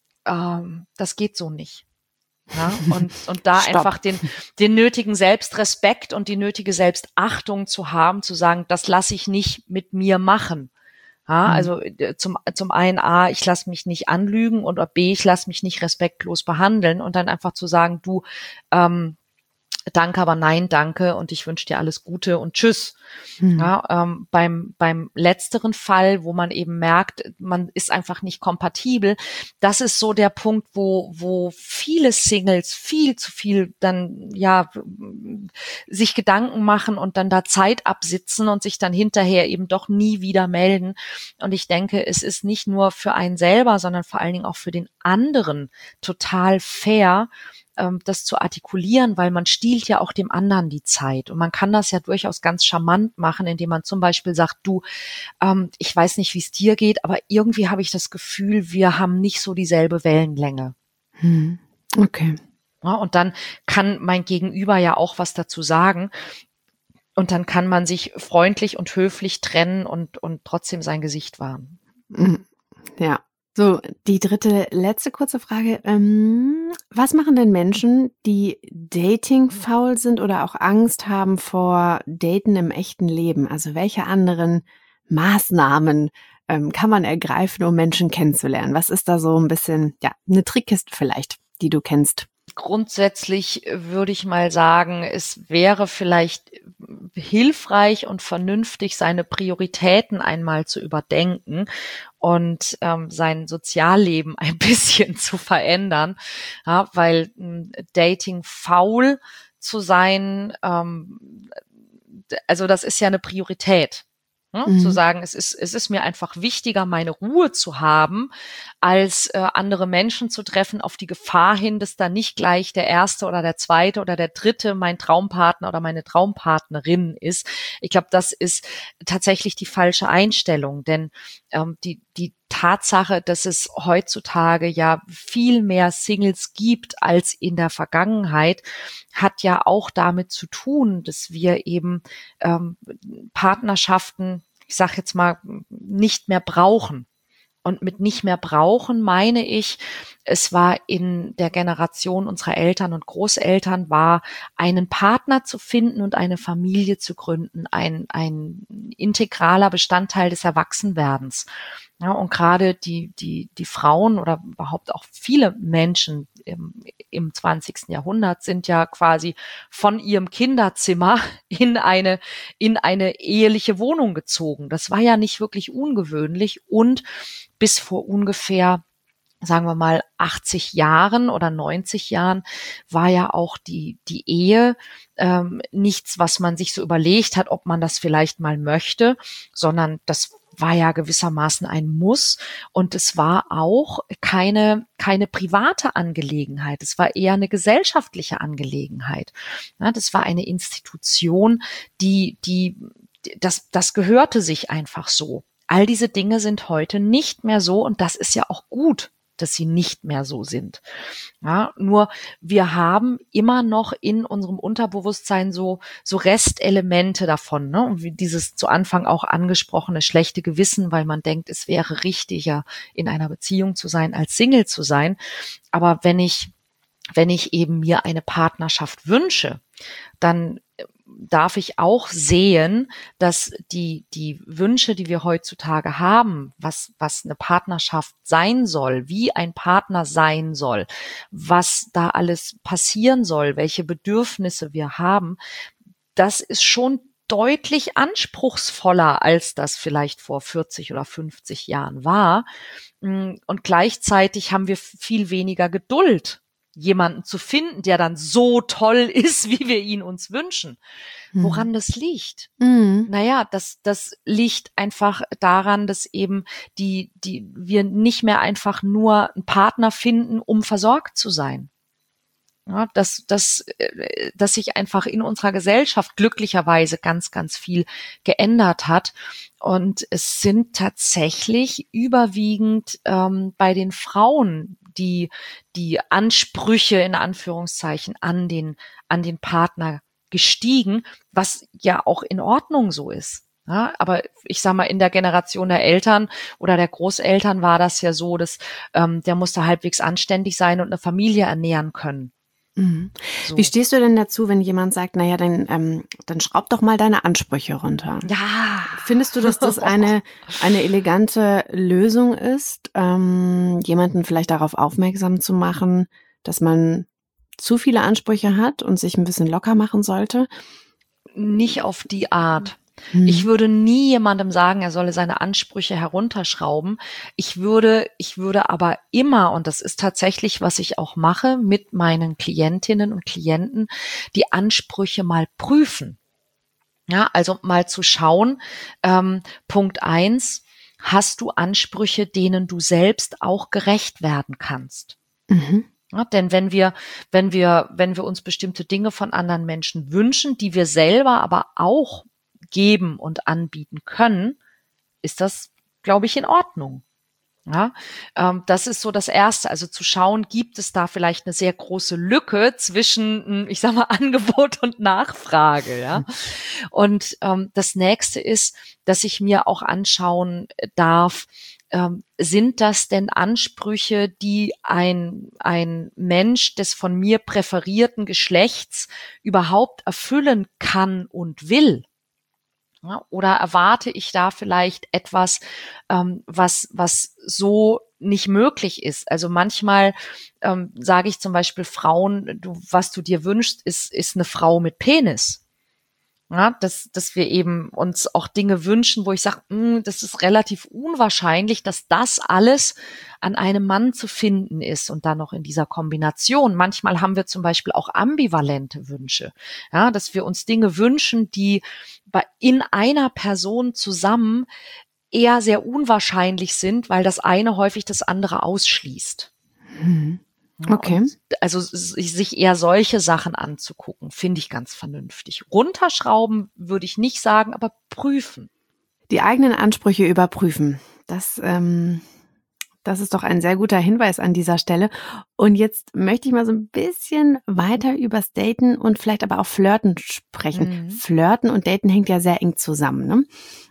das geht so nicht. Ja, und da einfach den nötigen Selbstrespekt und die nötige Selbstachtung zu haben, zu sagen, das lasse ich nicht mit mir machen. Ja, also zum einen A, ich lasse mich nicht anlügen und B, ich lasse mich nicht respektlos behandeln und dann einfach zu sagen, du, Danke, aber nein, danke und ich wünsche dir alles Gute und tschüss. Ja, beim letzteren Fall, wo man eben merkt, man ist einfach nicht kompatibel, das ist so der Punkt, wo viele Singles viel zu viel dann sich Gedanken machen und dann da Zeit absitzen und sich dann hinterher eben doch nie wieder melden. Und ich denke, es ist nicht nur für einen selber, sondern vor allen Dingen auch für den anderen total fair, das zu artikulieren, weil man stiehlt ja auch dem anderen die Zeit. Und man kann das ja durchaus ganz charmant machen, indem man zum Beispiel sagt, du, ich weiß nicht, wie es dir geht, aber irgendwie habe ich das Gefühl, wir haben nicht so dieselbe Wellenlänge. Okay. Ja, und dann kann mein Gegenüber ja auch was dazu sagen. Und dann kann man sich freundlich und höflich trennen und trotzdem sein Gesicht wahren. Ja. So, die letzte kurze Frage. Was machen denn Menschen, die dating-faul sind oder auch Angst haben vor Daten im echten Leben? Also welche anderen Maßnahmen kann man ergreifen, um Menschen kennenzulernen? Was ist da so ein bisschen, eine Trickkiste vielleicht, die du kennst? Grundsätzlich würde ich mal sagen, es wäre vielleicht hilfreich und vernünftig, seine Prioritäten einmal zu überdenken und sein Sozialleben ein bisschen zu verändern, ja, weil Dating faul zu sein, also das ist ja eine Priorität. Zu sagen, es ist mir einfach wichtiger, meine Ruhe zu haben, als andere Menschen zu treffen, auf die Gefahr hin, dass da nicht gleich der erste oder der zweite oder der dritte mein Traumpartner oder meine Traumpartnerin ist. Ich glaube, das ist tatsächlich die falsche Einstellung, denn die Tatsache, dass es heutzutage ja viel mehr Singles gibt als in der Vergangenheit, hat ja auch damit zu tun, dass wir eben Partnerschaften, ich sage jetzt mal, nicht mehr brauchen. Und mit nicht mehr brauchen meine ich, es war in der Generation unserer Eltern und Großeltern, war einen Partner zu finden und eine Familie zu gründen, ein integraler Bestandteil des Erwachsenwerdens. Ja, und gerade die Frauen oder überhaupt auch viele Menschen im 20. Jahrhundert sind ja quasi von ihrem Kinderzimmer in eine eheliche Wohnung gezogen. Das war ja nicht wirklich ungewöhnlich und bis vor ungefähr, sagen wir mal, 80 Jahren oder 90 Jahren war ja auch die Ehe nichts, was man sich so überlegt hat, ob man das vielleicht mal möchte, sondern das war ja gewissermaßen ein Muss und es war auch keine private Angelegenheit. Es war eher eine gesellschaftliche Angelegenheit. Ja, das war eine Institution, das gehörte sich einfach so. All diese Dinge sind heute nicht mehr so und das ist ja auch gut, dass sie nicht mehr so sind. Ja, nur wir haben immer noch in unserem Unterbewusstsein so Restelemente davon, ne? Und wie dieses zu Anfang auch angesprochene schlechte Gewissen, weil man denkt, es wäre richtiger, in einer Beziehung zu sein, als Single zu sein. Aber wenn ich eben mir eine Partnerschaft wünsche, dann darf ich auch sehen, dass die Wünsche, die wir heutzutage haben, was eine Partnerschaft sein soll, wie ein Partner sein soll, was da alles passieren soll, welche Bedürfnisse wir haben, das ist schon deutlich anspruchsvoller, als das vielleicht vor 40 oder 50 Jahren war. Und gleichzeitig haben wir viel weniger Geduld, jemanden zu finden, der dann so toll ist, wie wir ihn uns wünschen. Woran das liegt? Naja, das liegt einfach daran, dass eben wir nicht mehr einfach nur einen Partner finden, um versorgt zu sein. Ja, dass sich einfach in unserer Gesellschaft glücklicherweise ganz, ganz viel geändert hat. Und es sind tatsächlich überwiegend bei den Frauen die Ansprüche in Anführungszeichen an den Partner gestiegen, was ja auch in Ordnung so ist. Ja, aber ich sag mal, in der Generation der Eltern oder der Großeltern war das ja so, dass der musste halbwegs anständig sein und eine Familie ernähren können. So. Wie stehst du denn dazu, wenn jemand sagt, naja, dann schraub doch mal deine Ansprüche runter? Ja. Findest du, dass das eine elegante Lösung ist, jemanden vielleicht darauf aufmerksam zu machen, dass man zu viele Ansprüche hat und sich ein bisschen locker machen sollte? Nicht auf die Art. Ich würde nie jemandem sagen, er solle seine Ansprüche herunterschrauben. Ich würde aber immer, und das ist tatsächlich, was ich auch mache, mit meinen Klientinnen und Klienten, die Ansprüche mal prüfen. Ja, also mal zu schauen, Punkt 1, hast du Ansprüche, denen du selbst auch gerecht werden kannst? Mhm. Ja, denn wenn wir uns bestimmte Dinge von anderen Menschen wünschen, die wir selber aber auch geben und anbieten können, ist das, glaube ich, in Ordnung. Ja, das ist so das Erste, also zu schauen, gibt es da vielleicht eine sehr große Lücke zwischen, ich sag mal, Angebot und Nachfrage, ja. Und das Nächste ist, dass ich mir auch anschauen darf, sind das denn Ansprüche, die ein Mensch des von mir präferierten Geschlechts überhaupt erfüllen kann und will? Ja, oder erwarte ich da vielleicht etwas, was so nicht möglich ist? Also manchmal sage ich zum Beispiel Frauen, was du dir wünschst, ist eine Frau mit Penis. Ja, dass wir eben uns auch Dinge wünschen, wo ich sage, das ist relativ unwahrscheinlich, dass das alles an einem Mann zu finden ist und dann noch in dieser Kombination. Manchmal haben wir zum Beispiel auch ambivalente Wünsche, ja, dass wir uns Dinge wünschen, die in einer Person zusammen eher sehr unwahrscheinlich sind, weil das eine häufig das andere ausschließt. Mhm. Okay. Und also sich eher solche Sachen anzugucken, finde ich ganz vernünftig. Runterschrauben würde ich nicht sagen, aber prüfen. Die eigenen Ansprüche überprüfen. Das ist doch ein sehr guter Hinweis an dieser Stelle. Und jetzt möchte ich mal so ein bisschen weiter übers Daten und vielleicht aber auch Flirten sprechen. Mhm. Flirten und Daten hängt ja sehr eng zusammen, ne?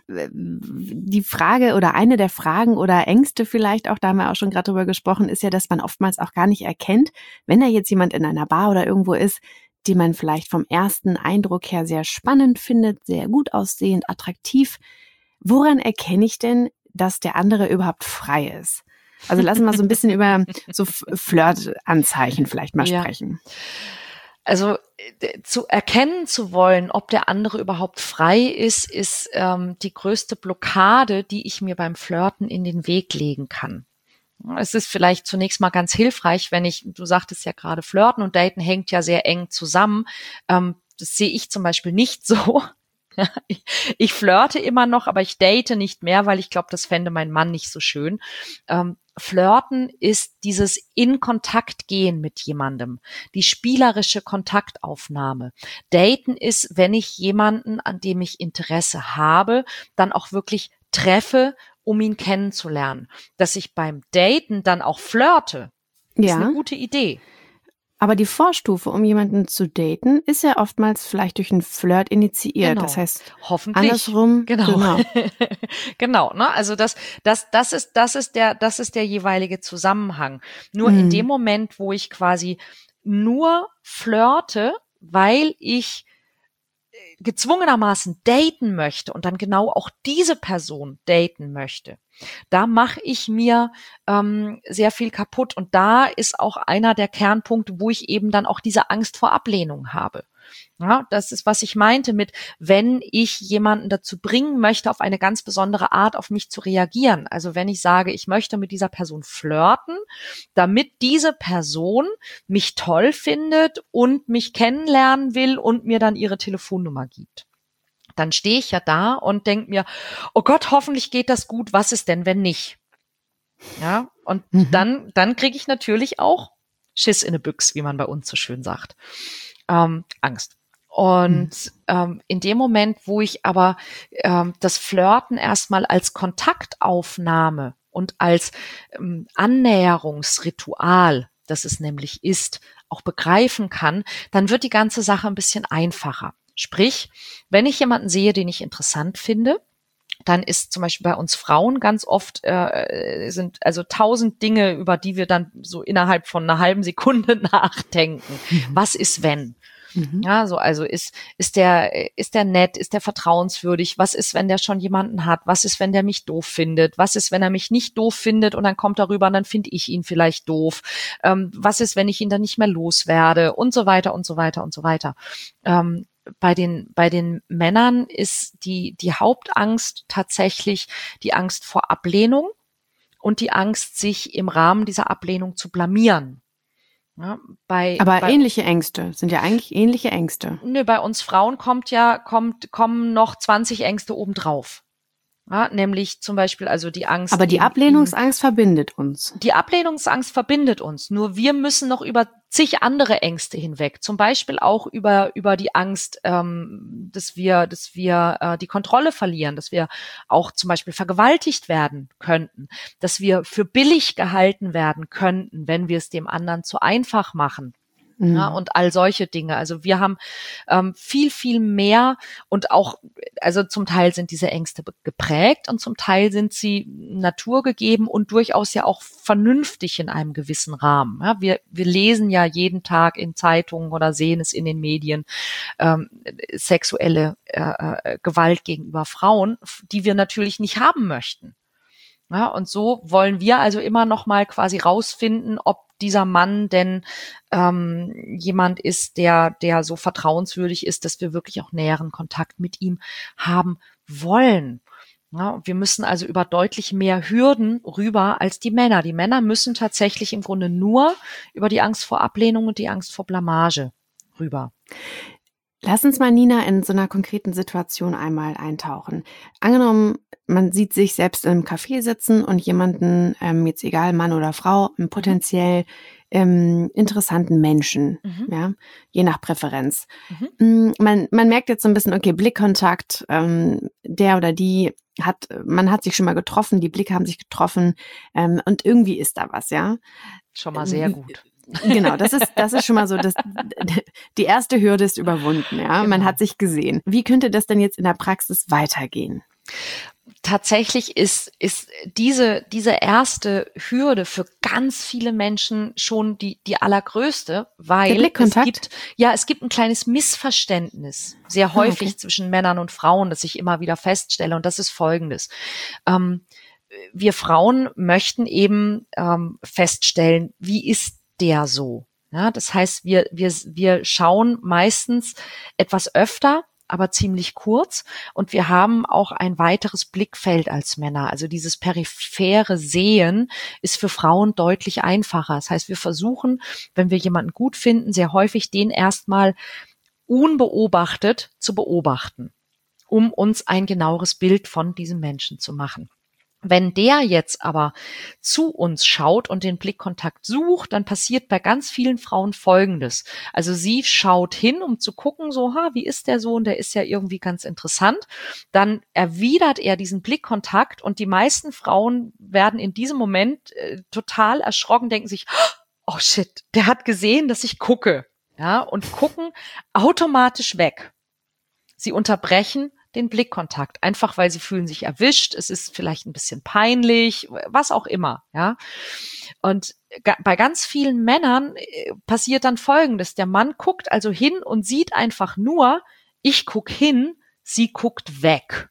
Die Frage oder eine der Fragen oder Ängste vielleicht auch, da haben wir auch schon gerade drüber gesprochen, ist ja, dass man oftmals auch gar nicht erkennt, wenn da jetzt jemand in einer Bar oder irgendwo ist, den man vielleicht vom ersten Eindruck her sehr spannend findet, sehr gut aussehend, attraktiv. Woran erkenne ich denn, dass der andere überhaupt frei ist? Also lassen wir so ein bisschen über so Flirtanzeichen vielleicht mal sprechen. Also zu erkennen zu wollen, ob der andere überhaupt frei ist, ist die größte Blockade, die ich mir beim Flirten in den Weg legen kann. Es ist vielleicht zunächst mal ganz hilfreich, du sagtest ja gerade, Flirten und Daten hängt ja sehr eng zusammen. Das sehe ich zum Beispiel nicht so. Ich flirte immer noch, aber ich date nicht mehr, weil ich glaube, das fände mein Mann nicht so schön. Flirten ist dieses in Kontakt gehen mit jemandem, die spielerische Kontaktaufnahme. Daten ist, wenn ich jemanden, an dem ich Interesse habe, dann auch wirklich treffe, um ihn kennenzulernen. Dass ich beim Daten dann auch flirte, ist eine gute Idee. Aber die Vorstufe, um jemanden zu daten, ist ja oftmals vielleicht durch einen Flirt initiiert. Genau. Das heißt, hoffentlich. Andersrum. Genau. Genau, ne? Also das ist der jeweilige Zusammenhang. Nur in dem Moment, wo ich quasi nur flirte, weil ich gezwungenermaßen daten möchte und dann genau auch diese Person daten möchte, da mache ich mir sehr viel kaputt. Und da ist auch einer der Kernpunkte, wo ich eben dann auch diese Angst vor Ablehnung habe. Ja, das ist, was ich meinte mit, wenn ich jemanden dazu bringen möchte, auf eine ganz besondere Art auf mich zu reagieren. Also wenn ich sage, ich möchte mit dieser Person flirten, damit diese Person mich toll findet und mich kennenlernen will und mir dann ihre Telefonnummer gibt. Dann stehe ich ja da und denke mir, oh Gott, hoffentlich geht das gut, was ist denn, wenn nicht? Ja, und dann kriege ich natürlich auch Schiss in ne Büchs, wie man bei uns so schön sagt. Angst. Und in dem Moment, wo ich aber das Flirten erstmal als Kontaktaufnahme und als Annäherungsritual, das es nämlich ist, auch begreifen kann, dann wird die ganze Sache ein bisschen einfacher. Sprich, wenn ich jemanden sehe, den ich interessant finde, dann ist zum Beispiel bei uns Frauen ganz oft sind also 1000 Dinge, über die wir dann so innerhalb von einer halben Sekunde nachdenken. Was ist wenn? Ja, so, also ist der nett, ist der vertrauenswürdig? Was ist, wenn der schon jemanden hat? Was ist, wenn der mich doof findet? Was ist, wenn er mich nicht doof findet und dann kommt er rüber und dann finde ich ihn vielleicht doof? Was ist, wenn ich ihn dann nicht mehr loswerde? Und so weiter und so weiter und so weiter. Bei den Männern ist die Hauptangst tatsächlich die Angst vor Ablehnung und die Angst, sich im Rahmen dieser Ablehnung zu blamieren. Ja, Aber ähnliche Ängste, sind ja eigentlich ähnliche Ängste. Nö, bei uns Frauen kommen noch 20 Ängste obendrauf. Ja, nämlich zum Beispiel also die Angst. Aber die Ablehnungsangst verbindet uns. Die Ablehnungsangst verbindet uns. Nur wir müssen noch über zig andere Ängste hinweg. Zum Beispiel auch über die Angst, dass wir die Kontrolle verlieren, dass wir auch zum Beispiel vergewaltigt werden könnten, dass wir für billig gehalten werden könnten, wenn wir es dem anderen zu einfach machen. Ja, und all solche Dinge. Also wir haben viel, viel mehr und auch, also zum Teil sind diese Ängste geprägt und zum Teil sind sie naturgegeben und durchaus ja auch vernünftig in einem gewissen Rahmen. Ja, wir lesen ja jeden Tag in Zeitungen oder sehen es in den Medien, sexuelle Gewalt gegenüber Frauen, die wir natürlich nicht haben möchten. Ja, und so wollen wir also immer noch mal quasi rausfinden, ob dieser Mann denn jemand ist, der so vertrauenswürdig ist, dass wir wirklich auch näheren Kontakt mit ihm haben wollen. Ja, wir müssen also über deutlich mehr Hürden rüber als die Männer. Die Männer müssen tatsächlich im Grunde nur über die Angst vor Ablehnung und die Angst vor Blamage rüber. Lass uns mal, Nina, in so einer konkreten Situation einmal eintauchen. Angenommen, man sieht sich selbst im Café sitzen und jemanden, jetzt egal Mann oder Frau, einen potenziell interessanten Menschen, ja, je nach Präferenz. Man merkt jetzt so ein bisschen, okay, Blickkontakt, der oder die man hat sich schon mal getroffen, die Blicke haben sich getroffen, und irgendwie ist da was, ja. Schon mal sehr gut. Genau, das ist schon mal so, die erste Hürde ist überwunden, ja. Genau. Man hat sich gesehen. Wie könnte das denn jetzt in der Praxis weitergehen? Tatsächlich ist diese erste Hürde für ganz viele Menschen schon die allergrößte, weil es gibt ein kleines Missverständnis sehr häufig zwischen Männern und Frauen, das ich immer wieder feststelle, und das ist Folgendes. Wir Frauen möchten eben feststellen, wie ist der so? Ja, das heißt, wir schauen meistens etwas öfter, aber ziemlich kurz, und wir haben auch ein weiteres Blickfeld als Männer. Also dieses periphere Sehen ist für Frauen deutlich einfacher. Das heißt, wir versuchen, wenn wir jemanden gut finden, sehr häufig den erstmal unbeobachtet zu beobachten, um uns ein genaueres Bild von diesem Menschen zu machen. Wenn der jetzt aber zu uns schaut und den Blickkontakt sucht, dann passiert bei ganz vielen Frauen Folgendes. Also sie schaut hin, um zu gucken, so, wie ist der so? Und der ist ja irgendwie ganz interessant. Dann erwidert er diesen Blickkontakt und die meisten Frauen werden in diesem Moment total erschrocken, denken sich, oh shit, der hat gesehen, dass ich gucke. Ja, und gucken automatisch weg. Sie unterbrechen den Blickkontakt, einfach weil sie fühlen sich erwischt, es ist vielleicht ein bisschen peinlich, was auch immer, ja. Und bei ganz vielen Männern passiert dann Folgendes: Der Mann guckt also hin und sieht einfach nur, ich guck hin, sie guckt weg.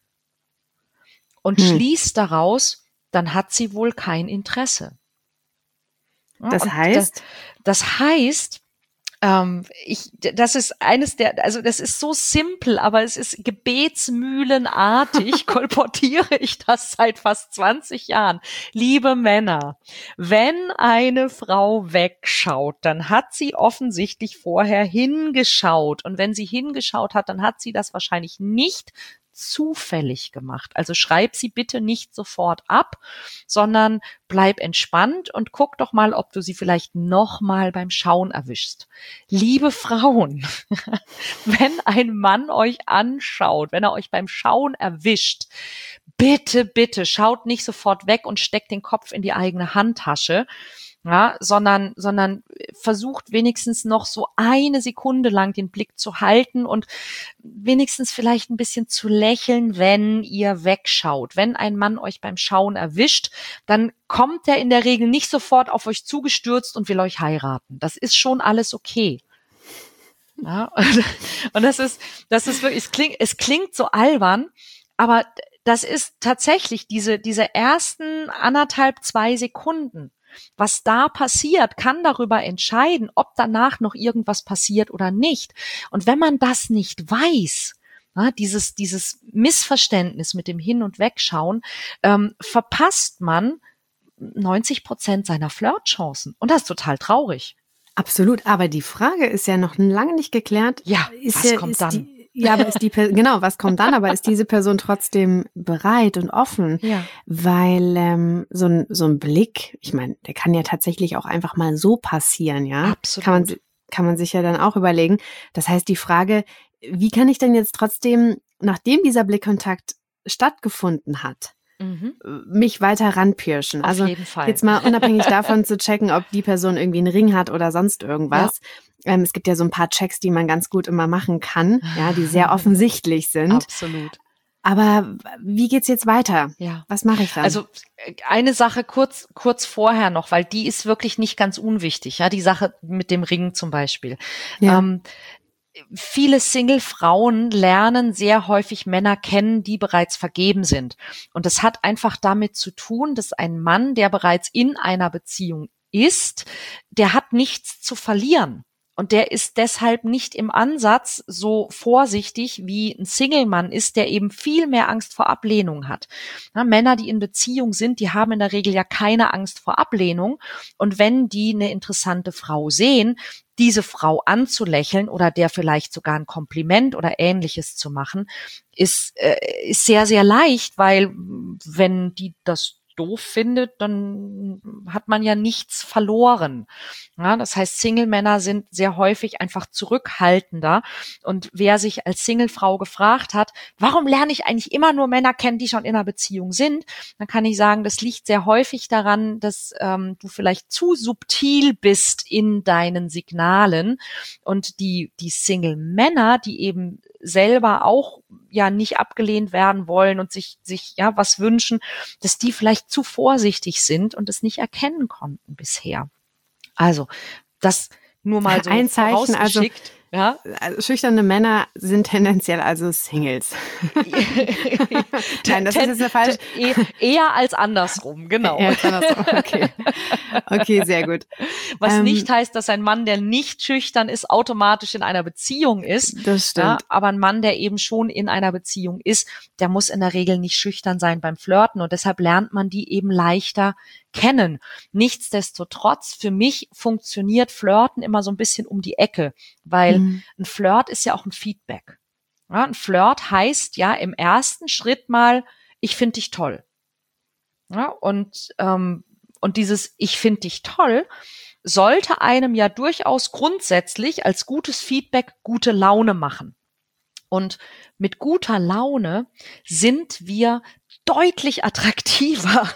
Und schließt daraus, dann hat sie wohl kein Interesse. Ja, das heißt? Das heißt, das ist das ist so simpel, aber es ist gebetsmühlenartig, kolportiere ich das seit fast 20 Jahren. Liebe Männer, wenn eine Frau wegschaut, dann hat sie offensichtlich vorher hingeschaut. Und wenn sie hingeschaut hat, dann hat sie das wahrscheinlich nicht zufällig gemacht. Also schreib sie bitte nicht sofort ab, sondern bleib entspannt und guck doch mal, ob du sie vielleicht noch mal beim Schauen erwischst. Liebe Frauen, wenn ein Mann euch anschaut, wenn er euch beim Schauen erwischt, bitte, bitte schaut nicht sofort weg und steckt den Kopf in die eigene Handtasche, ja, sondern versucht wenigstens noch so eine Sekunde lang den Blick zu halten und wenigstens vielleicht ein bisschen zu lächeln, wenn ihr wegschaut. Wenn ein Mann euch beim Schauen erwischt, dann kommt er in der Regel nicht sofort auf euch zugestürzt und will euch heiraten. Das ist schon alles okay. Ja, und das ist wirklich, es klingt so albern, aber das ist tatsächlich diese ersten 1,5, 2 Sekunden. Was da passiert, kann darüber entscheiden, ob danach noch irgendwas passiert oder nicht. Und wenn man das nicht weiß, dieses Missverständnis mit dem Hin- und Wegschauen, verpasst man 90% seiner Flirtchancen. Und das ist total traurig. Absolut, aber die Frage ist ja noch lange nicht geklärt. Ja, was kommt dann? Aber genau, was kommt dann? Aber ist diese Person trotzdem bereit und offen? Ja. Weil so ein Blick, ich meine, der kann ja tatsächlich auch einfach mal so passieren, ja? Absolut. Kann man sich ja dann auch überlegen. Das heißt, die Frage, wie kann ich denn jetzt trotzdem, nachdem dieser Blickkontakt stattgefunden hat, mich weiter ranpirschen? Auf Also jeden Fall. jetzt mal unabhängig davon zu checken, ob die Person irgendwie einen Ring hat oder sonst irgendwas. Ja. Es gibt ja so ein paar Checks, die man ganz gut immer machen kann, ja, die sehr offensichtlich sind. Absolut. Aber wie geht's jetzt weiter? Ja. Was mache ich dann? Also eine Sache kurz vorher noch, weil die ist wirklich nicht ganz unwichtig. Ja, die Sache mit dem Ring zum Beispiel. Ja. Viele Single-Frauen lernen sehr häufig Männer kennen, die bereits vergeben sind. Und das hat einfach damit zu tun, dass ein Mann, der bereits in einer Beziehung ist, der hat nichts zu verlieren. Und der ist deshalb nicht im Ansatz so vorsichtig, wie ein Single-Mann ist, der eben viel mehr Angst vor Ablehnung hat. Ja, Männer, die in Beziehung sind, die haben in der Regel ja keine Angst vor Ablehnung. Und wenn die eine interessante Frau sehen, diese Frau anzulächeln oder der vielleicht sogar ein Kompliment oder Ähnliches zu machen, ist sehr, sehr leicht, weil wenn die das doof findet, dann hat man ja nichts verloren. Ja, das heißt, Single-Männer sind sehr häufig einfach zurückhaltender. Und wer sich als Single-Frau gefragt hat, warum lerne ich eigentlich immer nur Männer kennen, die schon in einer Beziehung sind, dann kann ich sagen, das liegt sehr häufig daran, dass du vielleicht zu subtil bist in deinen Signalen und die Single-Männer, die eben selber auch ja nicht abgelehnt werden wollen und sich ja was wünschen, dass die vielleicht zu vorsichtig sind und es nicht erkennen konnten bisher. Also das nur mal so ein Zeichen, vorausgeschickt. Ja? Also schüchterne Männer sind tendenziell also Singles. Nein, das ist jetzt der falsche. Eher als andersrum, genau. Eher als andersrum, okay. Okay, sehr gut. Was nicht heißt, dass ein Mann, der nicht schüchtern ist, automatisch in einer Beziehung ist. Das stimmt. Ja, aber ein Mann, der eben schon in einer Beziehung ist, der muss in der Regel nicht schüchtern sein beim Flirten und deshalb lernt man die eben leichter kennen. Nichtsdestotrotz, für mich funktioniert Flirten immer so ein bisschen um die Ecke, weil ein Flirt ist ja auch ein Feedback. Ja, ein Flirt heißt ja im ersten Schritt mal, ich finde dich toll. Ja, und dieses ich finde dich toll sollte einem ja durchaus grundsätzlich als gutes Feedback gute Laune machen. Und mit guter Laune sind wir deutlich attraktiver.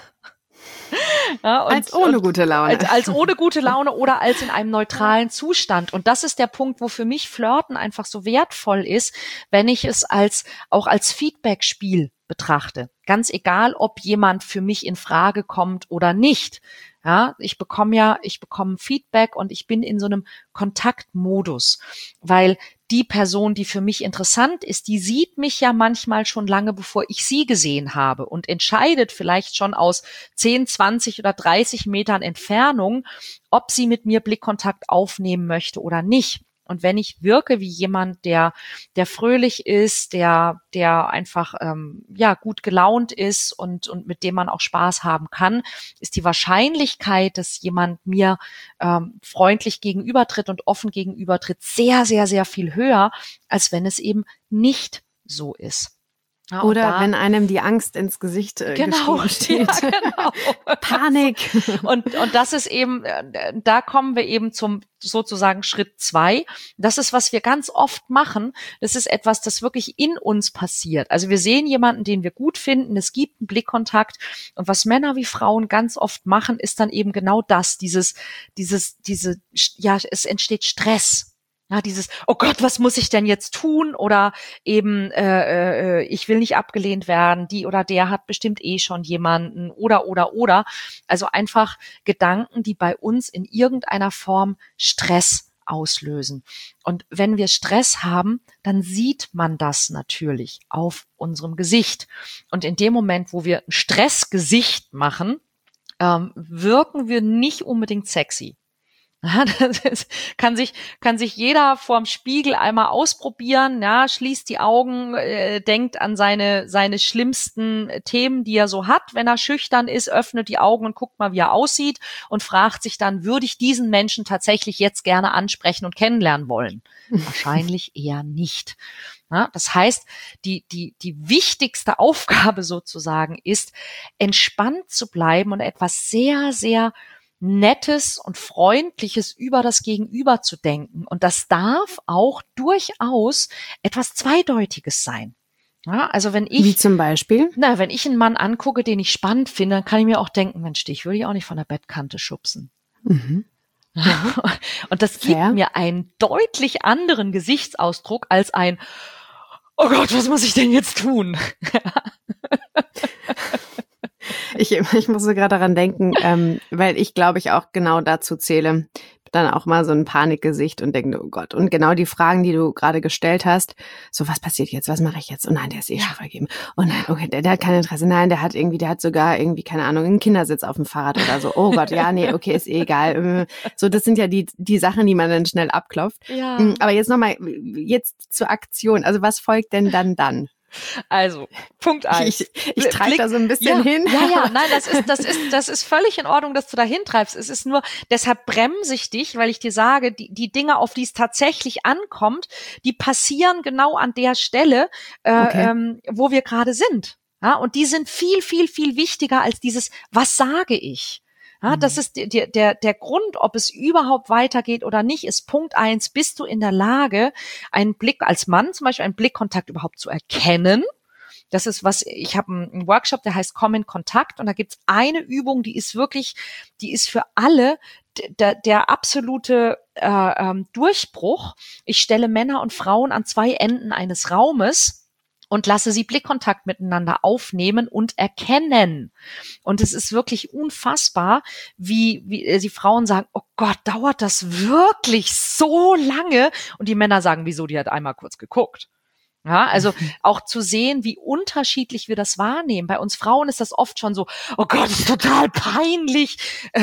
Ja, als ohne gute Laune. Als ohne gute Laune oder als in einem neutralen Zustand. Und das ist der Punkt, wo für mich Flirten einfach so wertvoll ist, wenn ich es auch als Feedback-Spiel betrachte. Ganz egal, ob jemand für mich in Frage kommt oder nicht. Ja, ich bekomme Feedback und ich bin in so einem Kontaktmodus, weil die Person, die für mich interessant ist, die sieht mich ja manchmal schon lange, bevor ich sie gesehen habe und entscheidet vielleicht schon aus 10, 20 oder 30 Metern Entfernung, ob sie mit mir Blickkontakt aufnehmen möchte oder nicht. Und wenn ich wirke wie jemand, der fröhlich ist, der einfach gut gelaunt ist und mit dem man auch Spaß haben kann, ist die Wahrscheinlichkeit, dass jemand mir freundlich gegenübertritt und offen gegenübertritt, sehr, sehr, sehr viel höher, als wenn es eben nicht so ist. Ja, oder wenn einem die Angst ins Gesicht geschrieben steht. Ja, genau. Panik. Und das ist eben, da kommen wir eben zum sozusagen Schritt 2. Das ist, was wir ganz oft machen. Das ist etwas, das wirklich in uns passiert. Also wir sehen jemanden, den wir gut finden. Es gibt einen Blickkontakt. Und was Männer wie Frauen ganz oft machen, ist dann eben genau das. Es entsteht Stress. Ja, oh Gott, was muss ich denn jetzt tun? Oder eben, ich will nicht abgelehnt werden, die oder der hat bestimmt schon jemanden oder. Also einfach Gedanken, die bei uns in irgendeiner Form Stress auslösen. Und wenn wir Stress haben, dann sieht man das natürlich auf unserem Gesicht. Und in dem Moment, wo wir ein Stressgesicht machen, wirken wir nicht unbedingt sexy. Ja, kann sich jeder vorm Spiegel einmal ausprobieren, ja, schließt die Augen, denkt an seine schlimmsten Themen, die er so hat. Wenn er schüchtern ist, öffnet die Augen und guckt mal, wie er aussieht und fragt sich dann, würde ich diesen Menschen tatsächlich jetzt gerne ansprechen und kennenlernen wollen? Wahrscheinlich eher nicht. Ja, das heißt, die wichtigste Aufgabe sozusagen ist, entspannt zu bleiben und etwas sehr, sehr Nettes und Freundliches über das Gegenüber zu denken. Und das darf auch durchaus etwas Zweideutiges sein. Ja, also Wie zum Beispiel? wenn ich einen Mann angucke, den ich spannend finde, dann kann ich mir auch denken, Mensch, dich würde ich auch nicht von der Bettkante schubsen. Mhm. Und das gibt mir einen deutlich anderen Gesichtsausdruck als ein, oh Gott, was muss ich denn jetzt tun? Ich musste gerade daran denken, weil ich glaube, ich auch genau dazu zähle, dann auch mal so ein Panikgesicht und denke, oh Gott. Und genau die Fragen, die du gerade gestellt hast, so, was passiert jetzt? Was mache ich jetzt? Oh nein, der ist schon vergeben. Oh nein, okay, der hat kein Interesse. Nein, der hat sogar irgendwie, keine Ahnung, einen Kindersitz auf dem Fahrrad oder so. Oh Gott, ja, nee, okay, ist egal. So, das sind ja die Sachen, die man dann schnell abklopft. Ja. Aber jetzt nochmal, jetzt zur Aktion. Also was folgt denn dann? Also, Punkt 1. Ich treibe da so ein bisschen hin. Ja, nein, das ist völlig in Ordnung, dass du da hintreibst. Es ist nur, deshalb bremse ich dich, weil ich dir sage, die Dinge, auf die es tatsächlich ankommt, die passieren genau an der Stelle, wo wir gerade sind. Ja, und die sind viel, viel, viel wichtiger als dieses, was sage ich? Ja, das ist der Grund, ob es überhaupt weitergeht oder nicht, ist Punkt 1, bist du in der Lage, einen Blick als Mann, zum Beispiel einen Blickkontakt überhaupt zu erkennen? Das ist ich habe einen Workshop, der heißt Komm in Kontakt, und da gibt's eine Übung, die ist für alle der absolute Durchbruch. Ich stelle Männer und Frauen an zwei Enden eines Raumes und lasse sie Blickkontakt miteinander aufnehmen und erkennen. Und es ist wirklich unfassbar, wie die Frauen sagen, oh Gott, dauert das wirklich so lange? Und die Männer sagen, wieso, die hat einmal kurz geguckt. Ja, also auch zu sehen, wie unterschiedlich wir das wahrnehmen. Bei uns Frauen ist das oft schon so, oh Gott, ist total peinlich.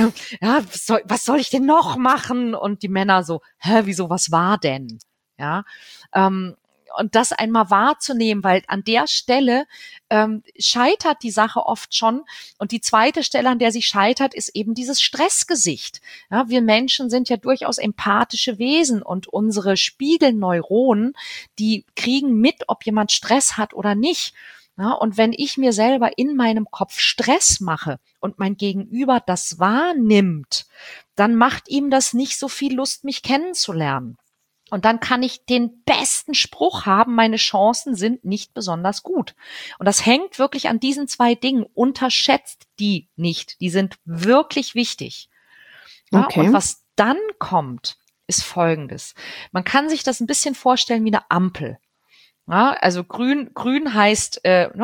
Was soll ich denn noch machen? Und die Männer so, wieso, was war denn? Ja, und das einmal wahrzunehmen, weil an der Stelle scheitert die Sache oft schon. Und die zweite Stelle, an der sie scheitert, ist eben dieses Stressgesicht. Ja, wir Menschen sind ja durchaus empathische Wesen, und unsere Spiegelneuronen, die kriegen mit, ob jemand Stress hat oder nicht. Ja, und wenn ich mir selber in meinem Kopf Stress mache und mein Gegenüber das wahrnimmt, dann macht ihm das nicht so viel Lust, mich kennenzulernen. Und dann kann ich den besten Spruch haben, meine Chancen sind nicht besonders gut. Und das hängt wirklich an diesen zwei Dingen. Unterschätzt die nicht. Die sind wirklich wichtig. Ja, okay. Und was dann kommt, ist Folgendes. Man kann sich das ein bisschen vorstellen wie eine Ampel. Ja, also grün heißt,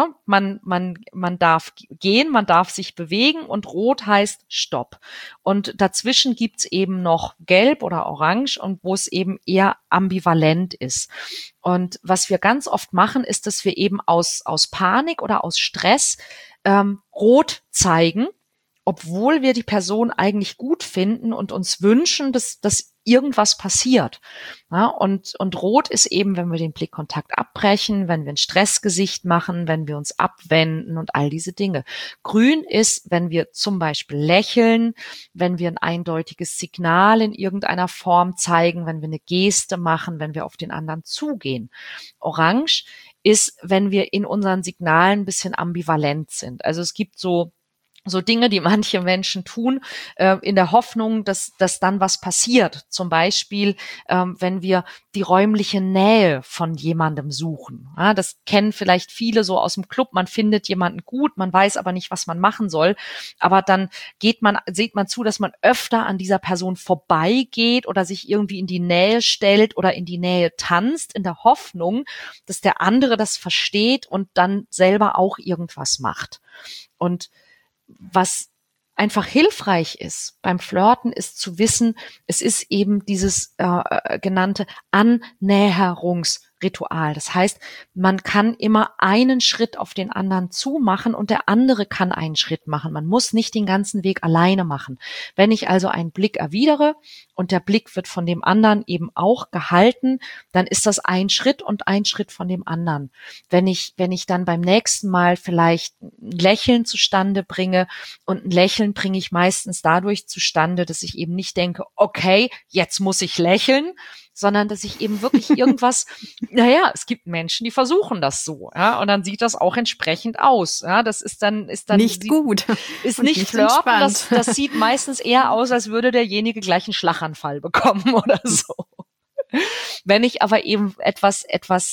man darf gehen, man darf sich bewegen, und rot heißt Stopp. Und dazwischen gibt's eben noch gelb oder orange, und wo es eben eher ambivalent ist. Und was wir ganz oft machen, ist, dass wir eben aus Panik oder aus Stress rot zeigen, obwohl wir die Person eigentlich gut finden und uns wünschen, dass irgendwas passiert. Ja, und rot ist eben, wenn wir den Blickkontakt abbrechen, wenn wir ein Stressgesicht machen, wenn wir uns abwenden und all diese Dinge. Grün ist, wenn wir zum Beispiel lächeln, wenn wir ein eindeutiges Signal in irgendeiner Form zeigen, wenn wir eine Geste machen, wenn wir auf den anderen zugehen. Orange ist, wenn wir in unseren Signalen ein bisschen ambivalent sind. Also es gibt so Dinge, die manche Menschen tun, in der Hoffnung, dass dann was passiert. Zum Beispiel, wenn wir die räumliche Nähe von jemandem suchen. Ja, das kennen vielleicht viele so aus dem Club. Man findet jemanden gut, man weiß aber nicht, was man machen soll. Aber dann sieht man zu, dass man öfter an dieser Person vorbeigeht oder sich irgendwie in die Nähe stellt oder in die Nähe tanzt, in der Hoffnung, dass der andere das versteht und dann selber auch irgendwas macht. Und was einfach hilfreich ist beim Flirten, ist zu wissen, es ist eben dieses genannte Annäherungsritual. Das heißt, man kann immer einen Schritt auf den anderen zumachen und der andere kann einen Schritt machen. Man muss nicht den ganzen Weg alleine machen. Wenn ich also einen Blick erwidere und der Blick wird von dem anderen eben auch gehalten, dann ist das ein Schritt und ein Schritt von dem anderen. Wenn ich dann beim nächsten Mal vielleicht ein Lächeln zustande bringe, und ein Lächeln bringe ich meistens dadurch zustande, dass ich eben nicht denke, okay, jetzt muss ich lächeln, sondern dass ich eben wirklich irgendwas, es gibt Menschen, die versuchen das so, ja, und dann sieht das auch entsprechend aus, ja, das ist dann nicht gut, ist nicht flirten, das sieht meistens eher aus, als würde derjenige gleich einen Schlaganfall bekommen oder so. Wenn ich aber eben etwas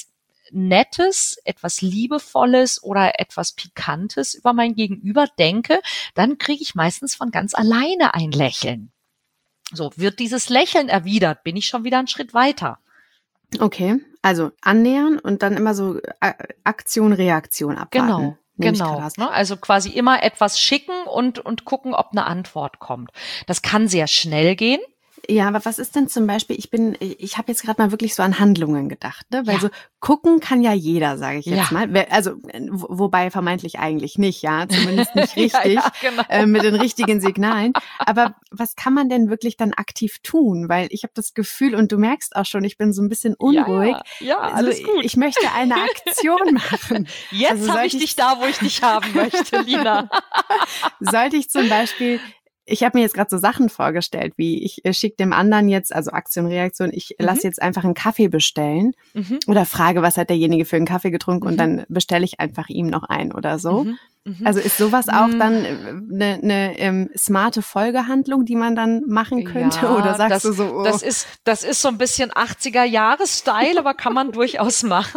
Nettes, etwas Liebevolles oder etwas Pikantes über mein Gegenüber denke, dann kriege ich meistens von ganz alleine ein Lächeln. So, wird dieses Lächeln erwidert, bin ich schon wieder einen Schritt weiter. Okay, also annähern und dann immer so Aktion, Reaktion abwarten. Genau. Ne? Also quasi immer etwas schicken und gucken, ob eine Antwort kommt. Das kann sehr schnell gehen. Ja, aber was ist denn zum Beispiel, ich habe jetzt gerade mal wirklich so an Handlungen gedacht, ne? Weil so gucken kann ja jeder, sage ich jetzt mal. Also wobei vermeintlich eigentlich nicht, ja, zumindest nicht richtig, genau. Mit den richtigen Signalen. Aber was kann man denn wirklich dann aktiv tun? Weil ich habe das Gefühl, und du merkst auch schon, ich bin so ein bisschen unruhig. Ja, alles gut. Ich möchte eine Aktion machen. Jetzt also habe ich dich da, wo ich dich haben möchte, Lina. Sollte ich zum Beispiel... Ich habe mir jetzt gerade so Sachen vorgestellt, wie ich schicke dem anderen jetzt, also Aktion, Reaktion, ich lasse jetzt einfach einen Kaffee bestellen oder frage, was hat derjenige für einen Kaffee getrunken und dann bestelle ich einfach ihm noch einen oder so. Also ist sowas auch dann eine smarte Folgehandlung, die man dann machen könnte? Ja, oder sagst du so? Oh. Das ist so ein bisschen 80er-Jahres-Style, aber kann man durchaus machen.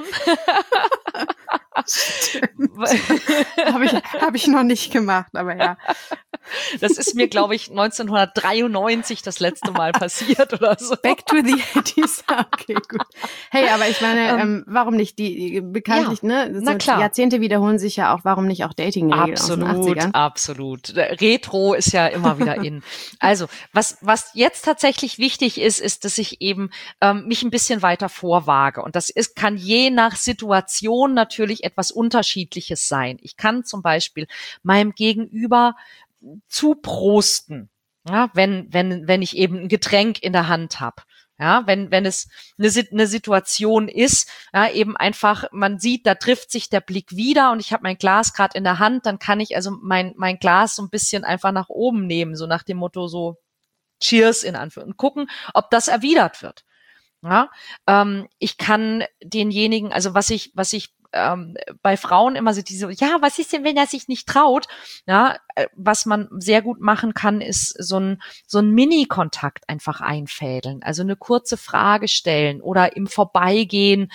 Hab ich noch nicht gemacht, aber ja. Das ist mir, glaube ich, 1993 das letzte Mal passiert oder so. Back to the 80s. Okay, gut. Hey, aber ich meine, warum nicht? Die bekanntlich, ne? So na klar. Jahrzehnte wiederholen sich ja auch. Warum nicht auch Dating-Regeln aus den 80ern? Absolut. Retro ist ja immer wieder in. Also, was jetzt tatsächlich wichtig ist, dass ich eben mich ein bisschen weiter vorwage. Und das kann je nach Situation natürlich etwas Unterschiedliches sein. Ich kann zum Beispiel meinem Gegenüber zuprosten, ja, wenn ich eben ein Getränk in der Hand habe. Ja, wenn es eine Situation ist, ja, eben einfach, man sieht, da trifft sich der Blick wieder und ich habe mein Glas gerade in der Hand, dann kann ich also mein Glas so ein bisschen einfach nach oben nehmen, so nach dem Motto so Cheers in Anführungszeichen, und gucken, ob das erwidert wird. Ja, ich kann denjenigen, also was ich bei Frauen immer so diese, ja, was ist denn, wenn er sich nicht traut? Ja, was man sehr gut machen kann, ist so ein Mini-Kontakt einfach einfädeln. Also eine kurze Frage stellen oder im Vorbeigehen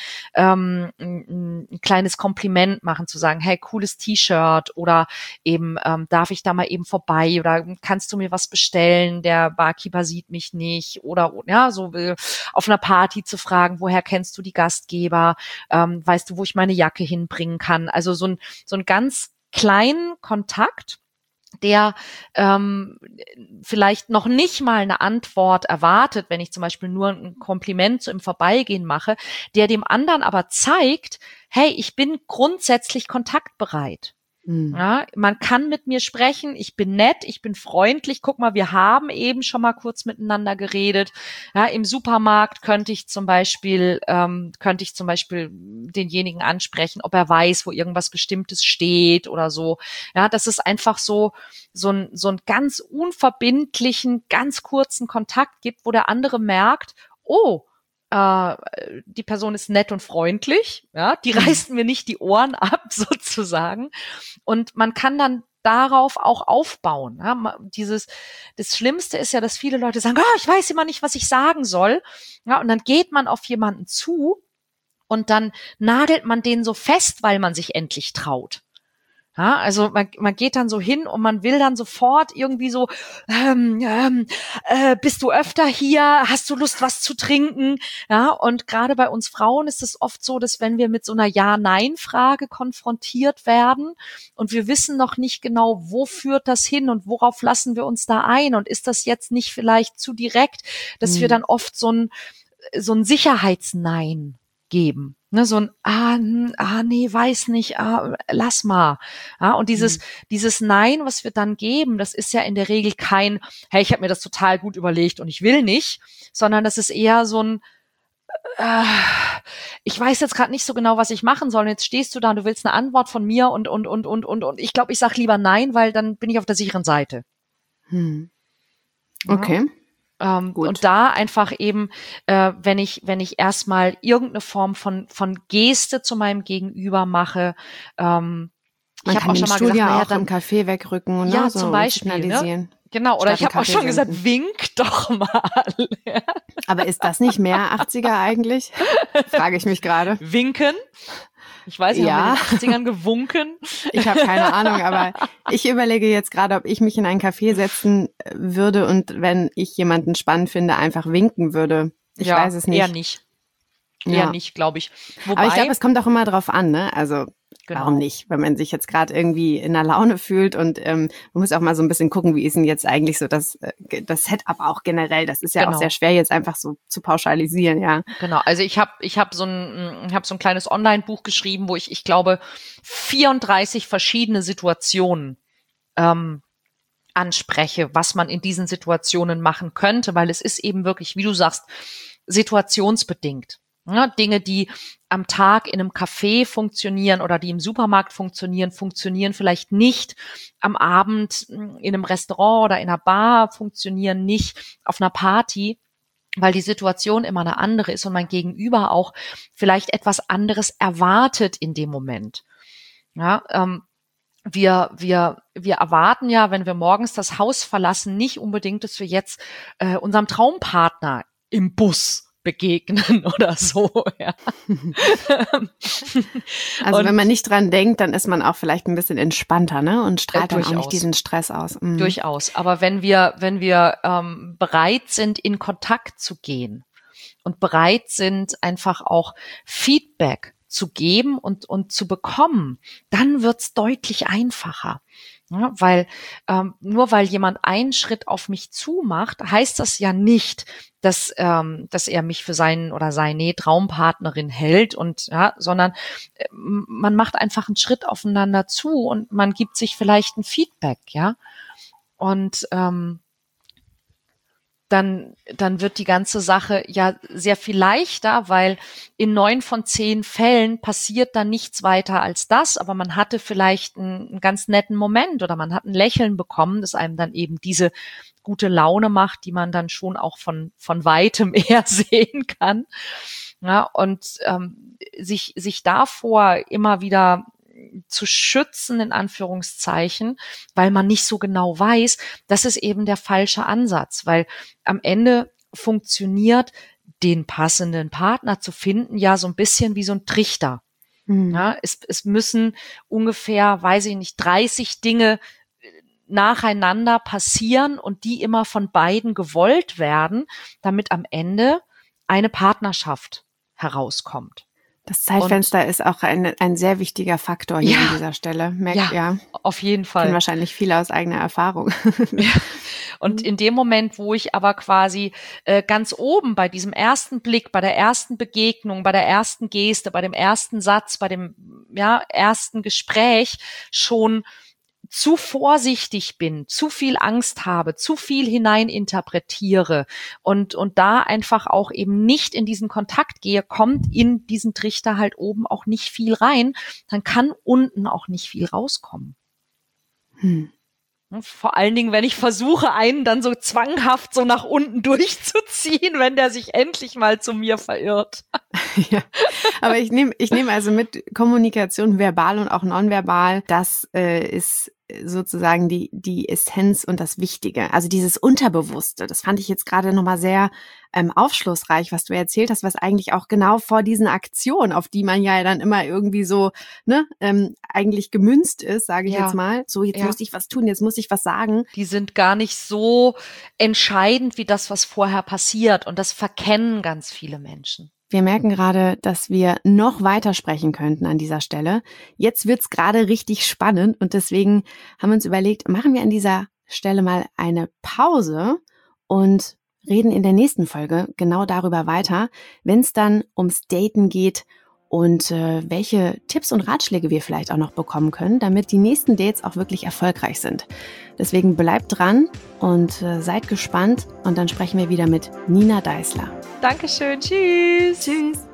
ein kleines Kompliment machen, zu sagen, hey, cooles T-Shirt oder eben, darf ich da mal eben vorbei oder kannst du mir was bestellen? Der Barkeeper sieht mich nicht oder, ja, so auf einer Party zu fragen, woher kennst du die Gastgeber? Weißt du, wo ich meine Jacke hinbringen kann. Also so ein ganz kleinen Kontakt, der vielleicht noch nicht mal eine Antwort erwartet, wenn ich zum Beispiel nur ein Kompliment so im Vorbeigehen mache, der dem anderen aber zeigt, hey, ich bin grundsätzlich kontaktbereit. Ja, man kann mit mir sprechen, ich bin nett, ich bin freundlich, guck mal, wir haben eben schon mal kurz miteinander geredet. Ja, im Supermarkt könnte ich zum Beispiel denjenigen ansprechen, ob er weiß, wo irgendwas Bestimmtes steht oder so. Ja, das ist einfach so ein ganz unverbindlichen, ganz kurzen Kontakt gibt, wo der andere merkt, oh, die Person ist nett und freundlich, ja, die reißt mir nicht die Ohren ab, sozusagen. Und man kann dann darauf auch aufbauen. Ja, das Schlimmste ist ja, dass viele Leute sagen, ich weiß immer nicht, was ich sagen soll. Ja, und dann geht man auf jemanden zu und dann nagelt man den so fest, weil man sich endlich traut. Ja, also man geht dann so hin und man will dann sofort irgendwie so, bist du öfter hier? Hast du Lust, was zu trinken? Ja, und gerade bei uns Frauen ist es oft so, dass wenn wir mit so einer Ja-Nein-Frage konfrontiert werden und wir wissen noch nicht genau, wo führt das hin und worauf lassen wir uns da ein und ist das jetzt nicht vielleicht zu direkt, dass wir dann oft so ein Sicherheitsnein geben. Ne, so ein, nee, weiß nicht, lass mal. Ja, und dieses Nein, was wir dann geben, das ist ja in der Regel kein, hey, ich habe mir das total gut überlegt und ich will nicht, sondern das ist eher so ein, ich weiß jetzt gerade nicht so genau, was ich machen soll. Und jetzt stehst du da und du willst eine Antwort von mir und ich glaube, ich sag lieber nein, weil dann bin ich auf der sicheren Seite. Okay. Gut. Und da einfach eben, wenn ich erstmal irgendeine Form von Geste zu meinem Gegenüber mache, ich habe auch schon mal gesagt, ja, auch im Café wegrücken und ja, so zum Beispiel, signalisieren. Ne? Genau, oder ich habe auch schon gesagt, wink doch mal. Aber ist das nicht mehr 80er eigentlich? Frage ich mich gerade. Winken? Ich weiß nicht, haben wir in den 80ern gewunken? Ich habe keine Ahnung, aber ich überlege jetzt gerade, ob ich mich in ein Café setzen würde und wenn ich jemanden spannend finde, einfach winken würde. Ich weiß es nicht. Eher nicht. Eher nicht, glaube ich. Wobei, aber ich glaube, es kommt auch immer drauf an, ne? Also warum nicht? Wenn man sich jetzt gerade irgendwie in der Laune fühlt und man muss auch mal so ein bisschen gucken, wie ist denn jetzt eigentlich so das Setup auch generell. Das ist ja auch sehr schwer jetzt einfach so zu pauschalisieren, ja. Genau, also ich hab so ein kleines Online-Buch geschrieben, wo ich glaube 34 verschiedene Situationen anspreche, was man in diesen Situationen machen könnte, weil es ist eben wirklich, wie du sagst, situationsbedingt. Ja, Dinge, die am Tag in einem Café funktionieren oder die im Supermarkt funktionieren vielleicht nicht am Abend in einem Restaurant oder in einer Bar, funktionieren nicht auf einer Party, weil die Situation immer eine andere ist und mein Gegenüber auch vielleicht etwas anderes erwartet in dem Moment. Ja, wir erwarten ja, wenn wir morgens das Haus verlassen, nicht unbedingt, dass wir jetzt unserem Traumpartner im Bus begegnen oder so. Ja. Also wenn man nicht dran denkt, dann ist man auch vielleicht ein bisschen entspannter, ne? Und strahlt dann auch nicht diesen Stress aus. Durchaus. Aber wenn wir bereit sind, in Kontakt zu gehen und bereit sind, einfach auch Feedback zu geben und zu bekommen, dann wird's deutlich einfacher. Ja, weil nur weil jemand einen Schritt auf mich zumacht, heißt das ja nicht, dass er mich für seinen oder seine Traumpartnerin hält sondern man macht einfach einen Schritt aufeinander zu und man gibt sich vielleicht ein Feedback, ja. Und dann wird die ganze Sache ja sehr viel leichter, weil in 9 von 10 Fällen passiert dann nichts weiter als das, aber man hatte vielleicht einen ganz netten Moment oder man hat ein Lächeln bekommen, das einem dann eben diese gute Laune macht, die man dann schon auch von weitem eher sehen kann. Ja, und sich davor immer wieder zu schützen, in Anführungszeichen, weil man nicht so genau weiß, das ist eben der falsche Ansatz, weil am Ende funktioniert, den passenden Partner zu finden, ja so ein bisschen wie so ein Trichter. Ja, es müssen ungefähr, weiß ich nicht, 30 Dinge nacheinander passieren und die immer von beiden gewollt werden, damit am Ende eine Partnerschaft herauskommt. Das Zeitfenster ist auch ein sehr wichtiger Faktor hier an dieser Stelle. Auf jeden Fall. Kennen wahrscheinlich viele aus eigener Erfahrung. Ja. Und in dem Moment, wo ich aber quasi ganz oben bei diesem ersten Blick, bei der ersten Begegnung, bei der ersten Geste, bei dem ersten Satz, bei dem ersten Gespräch schon zu vorsichtig bin, zu viel Angst habe, zu viel hineininterpretiere und da einfach auch eben nicht in diesen Kontakt gehe, kommt in diesen Trichter halt oben auch nicht viel rein, dann kann unten auch nicht viel rauskommen. Vor allen Dingen, wenn ich versuche, einen dann so zwanghaft so nach unten durchzuziehen, wenn der sich endlich mal zu mir verirrt. Ja, aber ich nehme also mit Kommunikation verbal und auch nonverbal, das ist sozusagen die Essenz und das Wichtige. Also dieses Unterbewusste, das fand ich jetzt gerade nochmal sehr aufschlussreich, was du erzählt hast, was eigentlich auch genau vor diesen Aktionen, auf die man ja dann immer irgendwie so eigentlich gemünzt ist, sage ich jetzt mal. So, jetzt muss ich was tun, jetzt muss ich was sagen. Die sind gar nicht so entscheidend wie das, was vorher passiert. Und das verkennen ganz viele Menschen. Wir merken gerade, dass wir noch weiter sprechen könnten an dieser Stelle. Jetzt wird's gerade richtig spannend und deswegen haben wir uns überlegt, machen wir an dieser Stelle mal eine Pause und reden in der nächsten Folge genau darüber weiter, wenn es dann ums Daten geht und welche Tipps und Ratschläge wir vielleicht auch noch bekommen können, damit die nächsten Dates auch wirklich erfolgreich sind. Deswegen bleibt dran und seid gespannt und dann sprechen wir wieder mit Nina Deißler. Dankeschön, tschüss. Tschüss.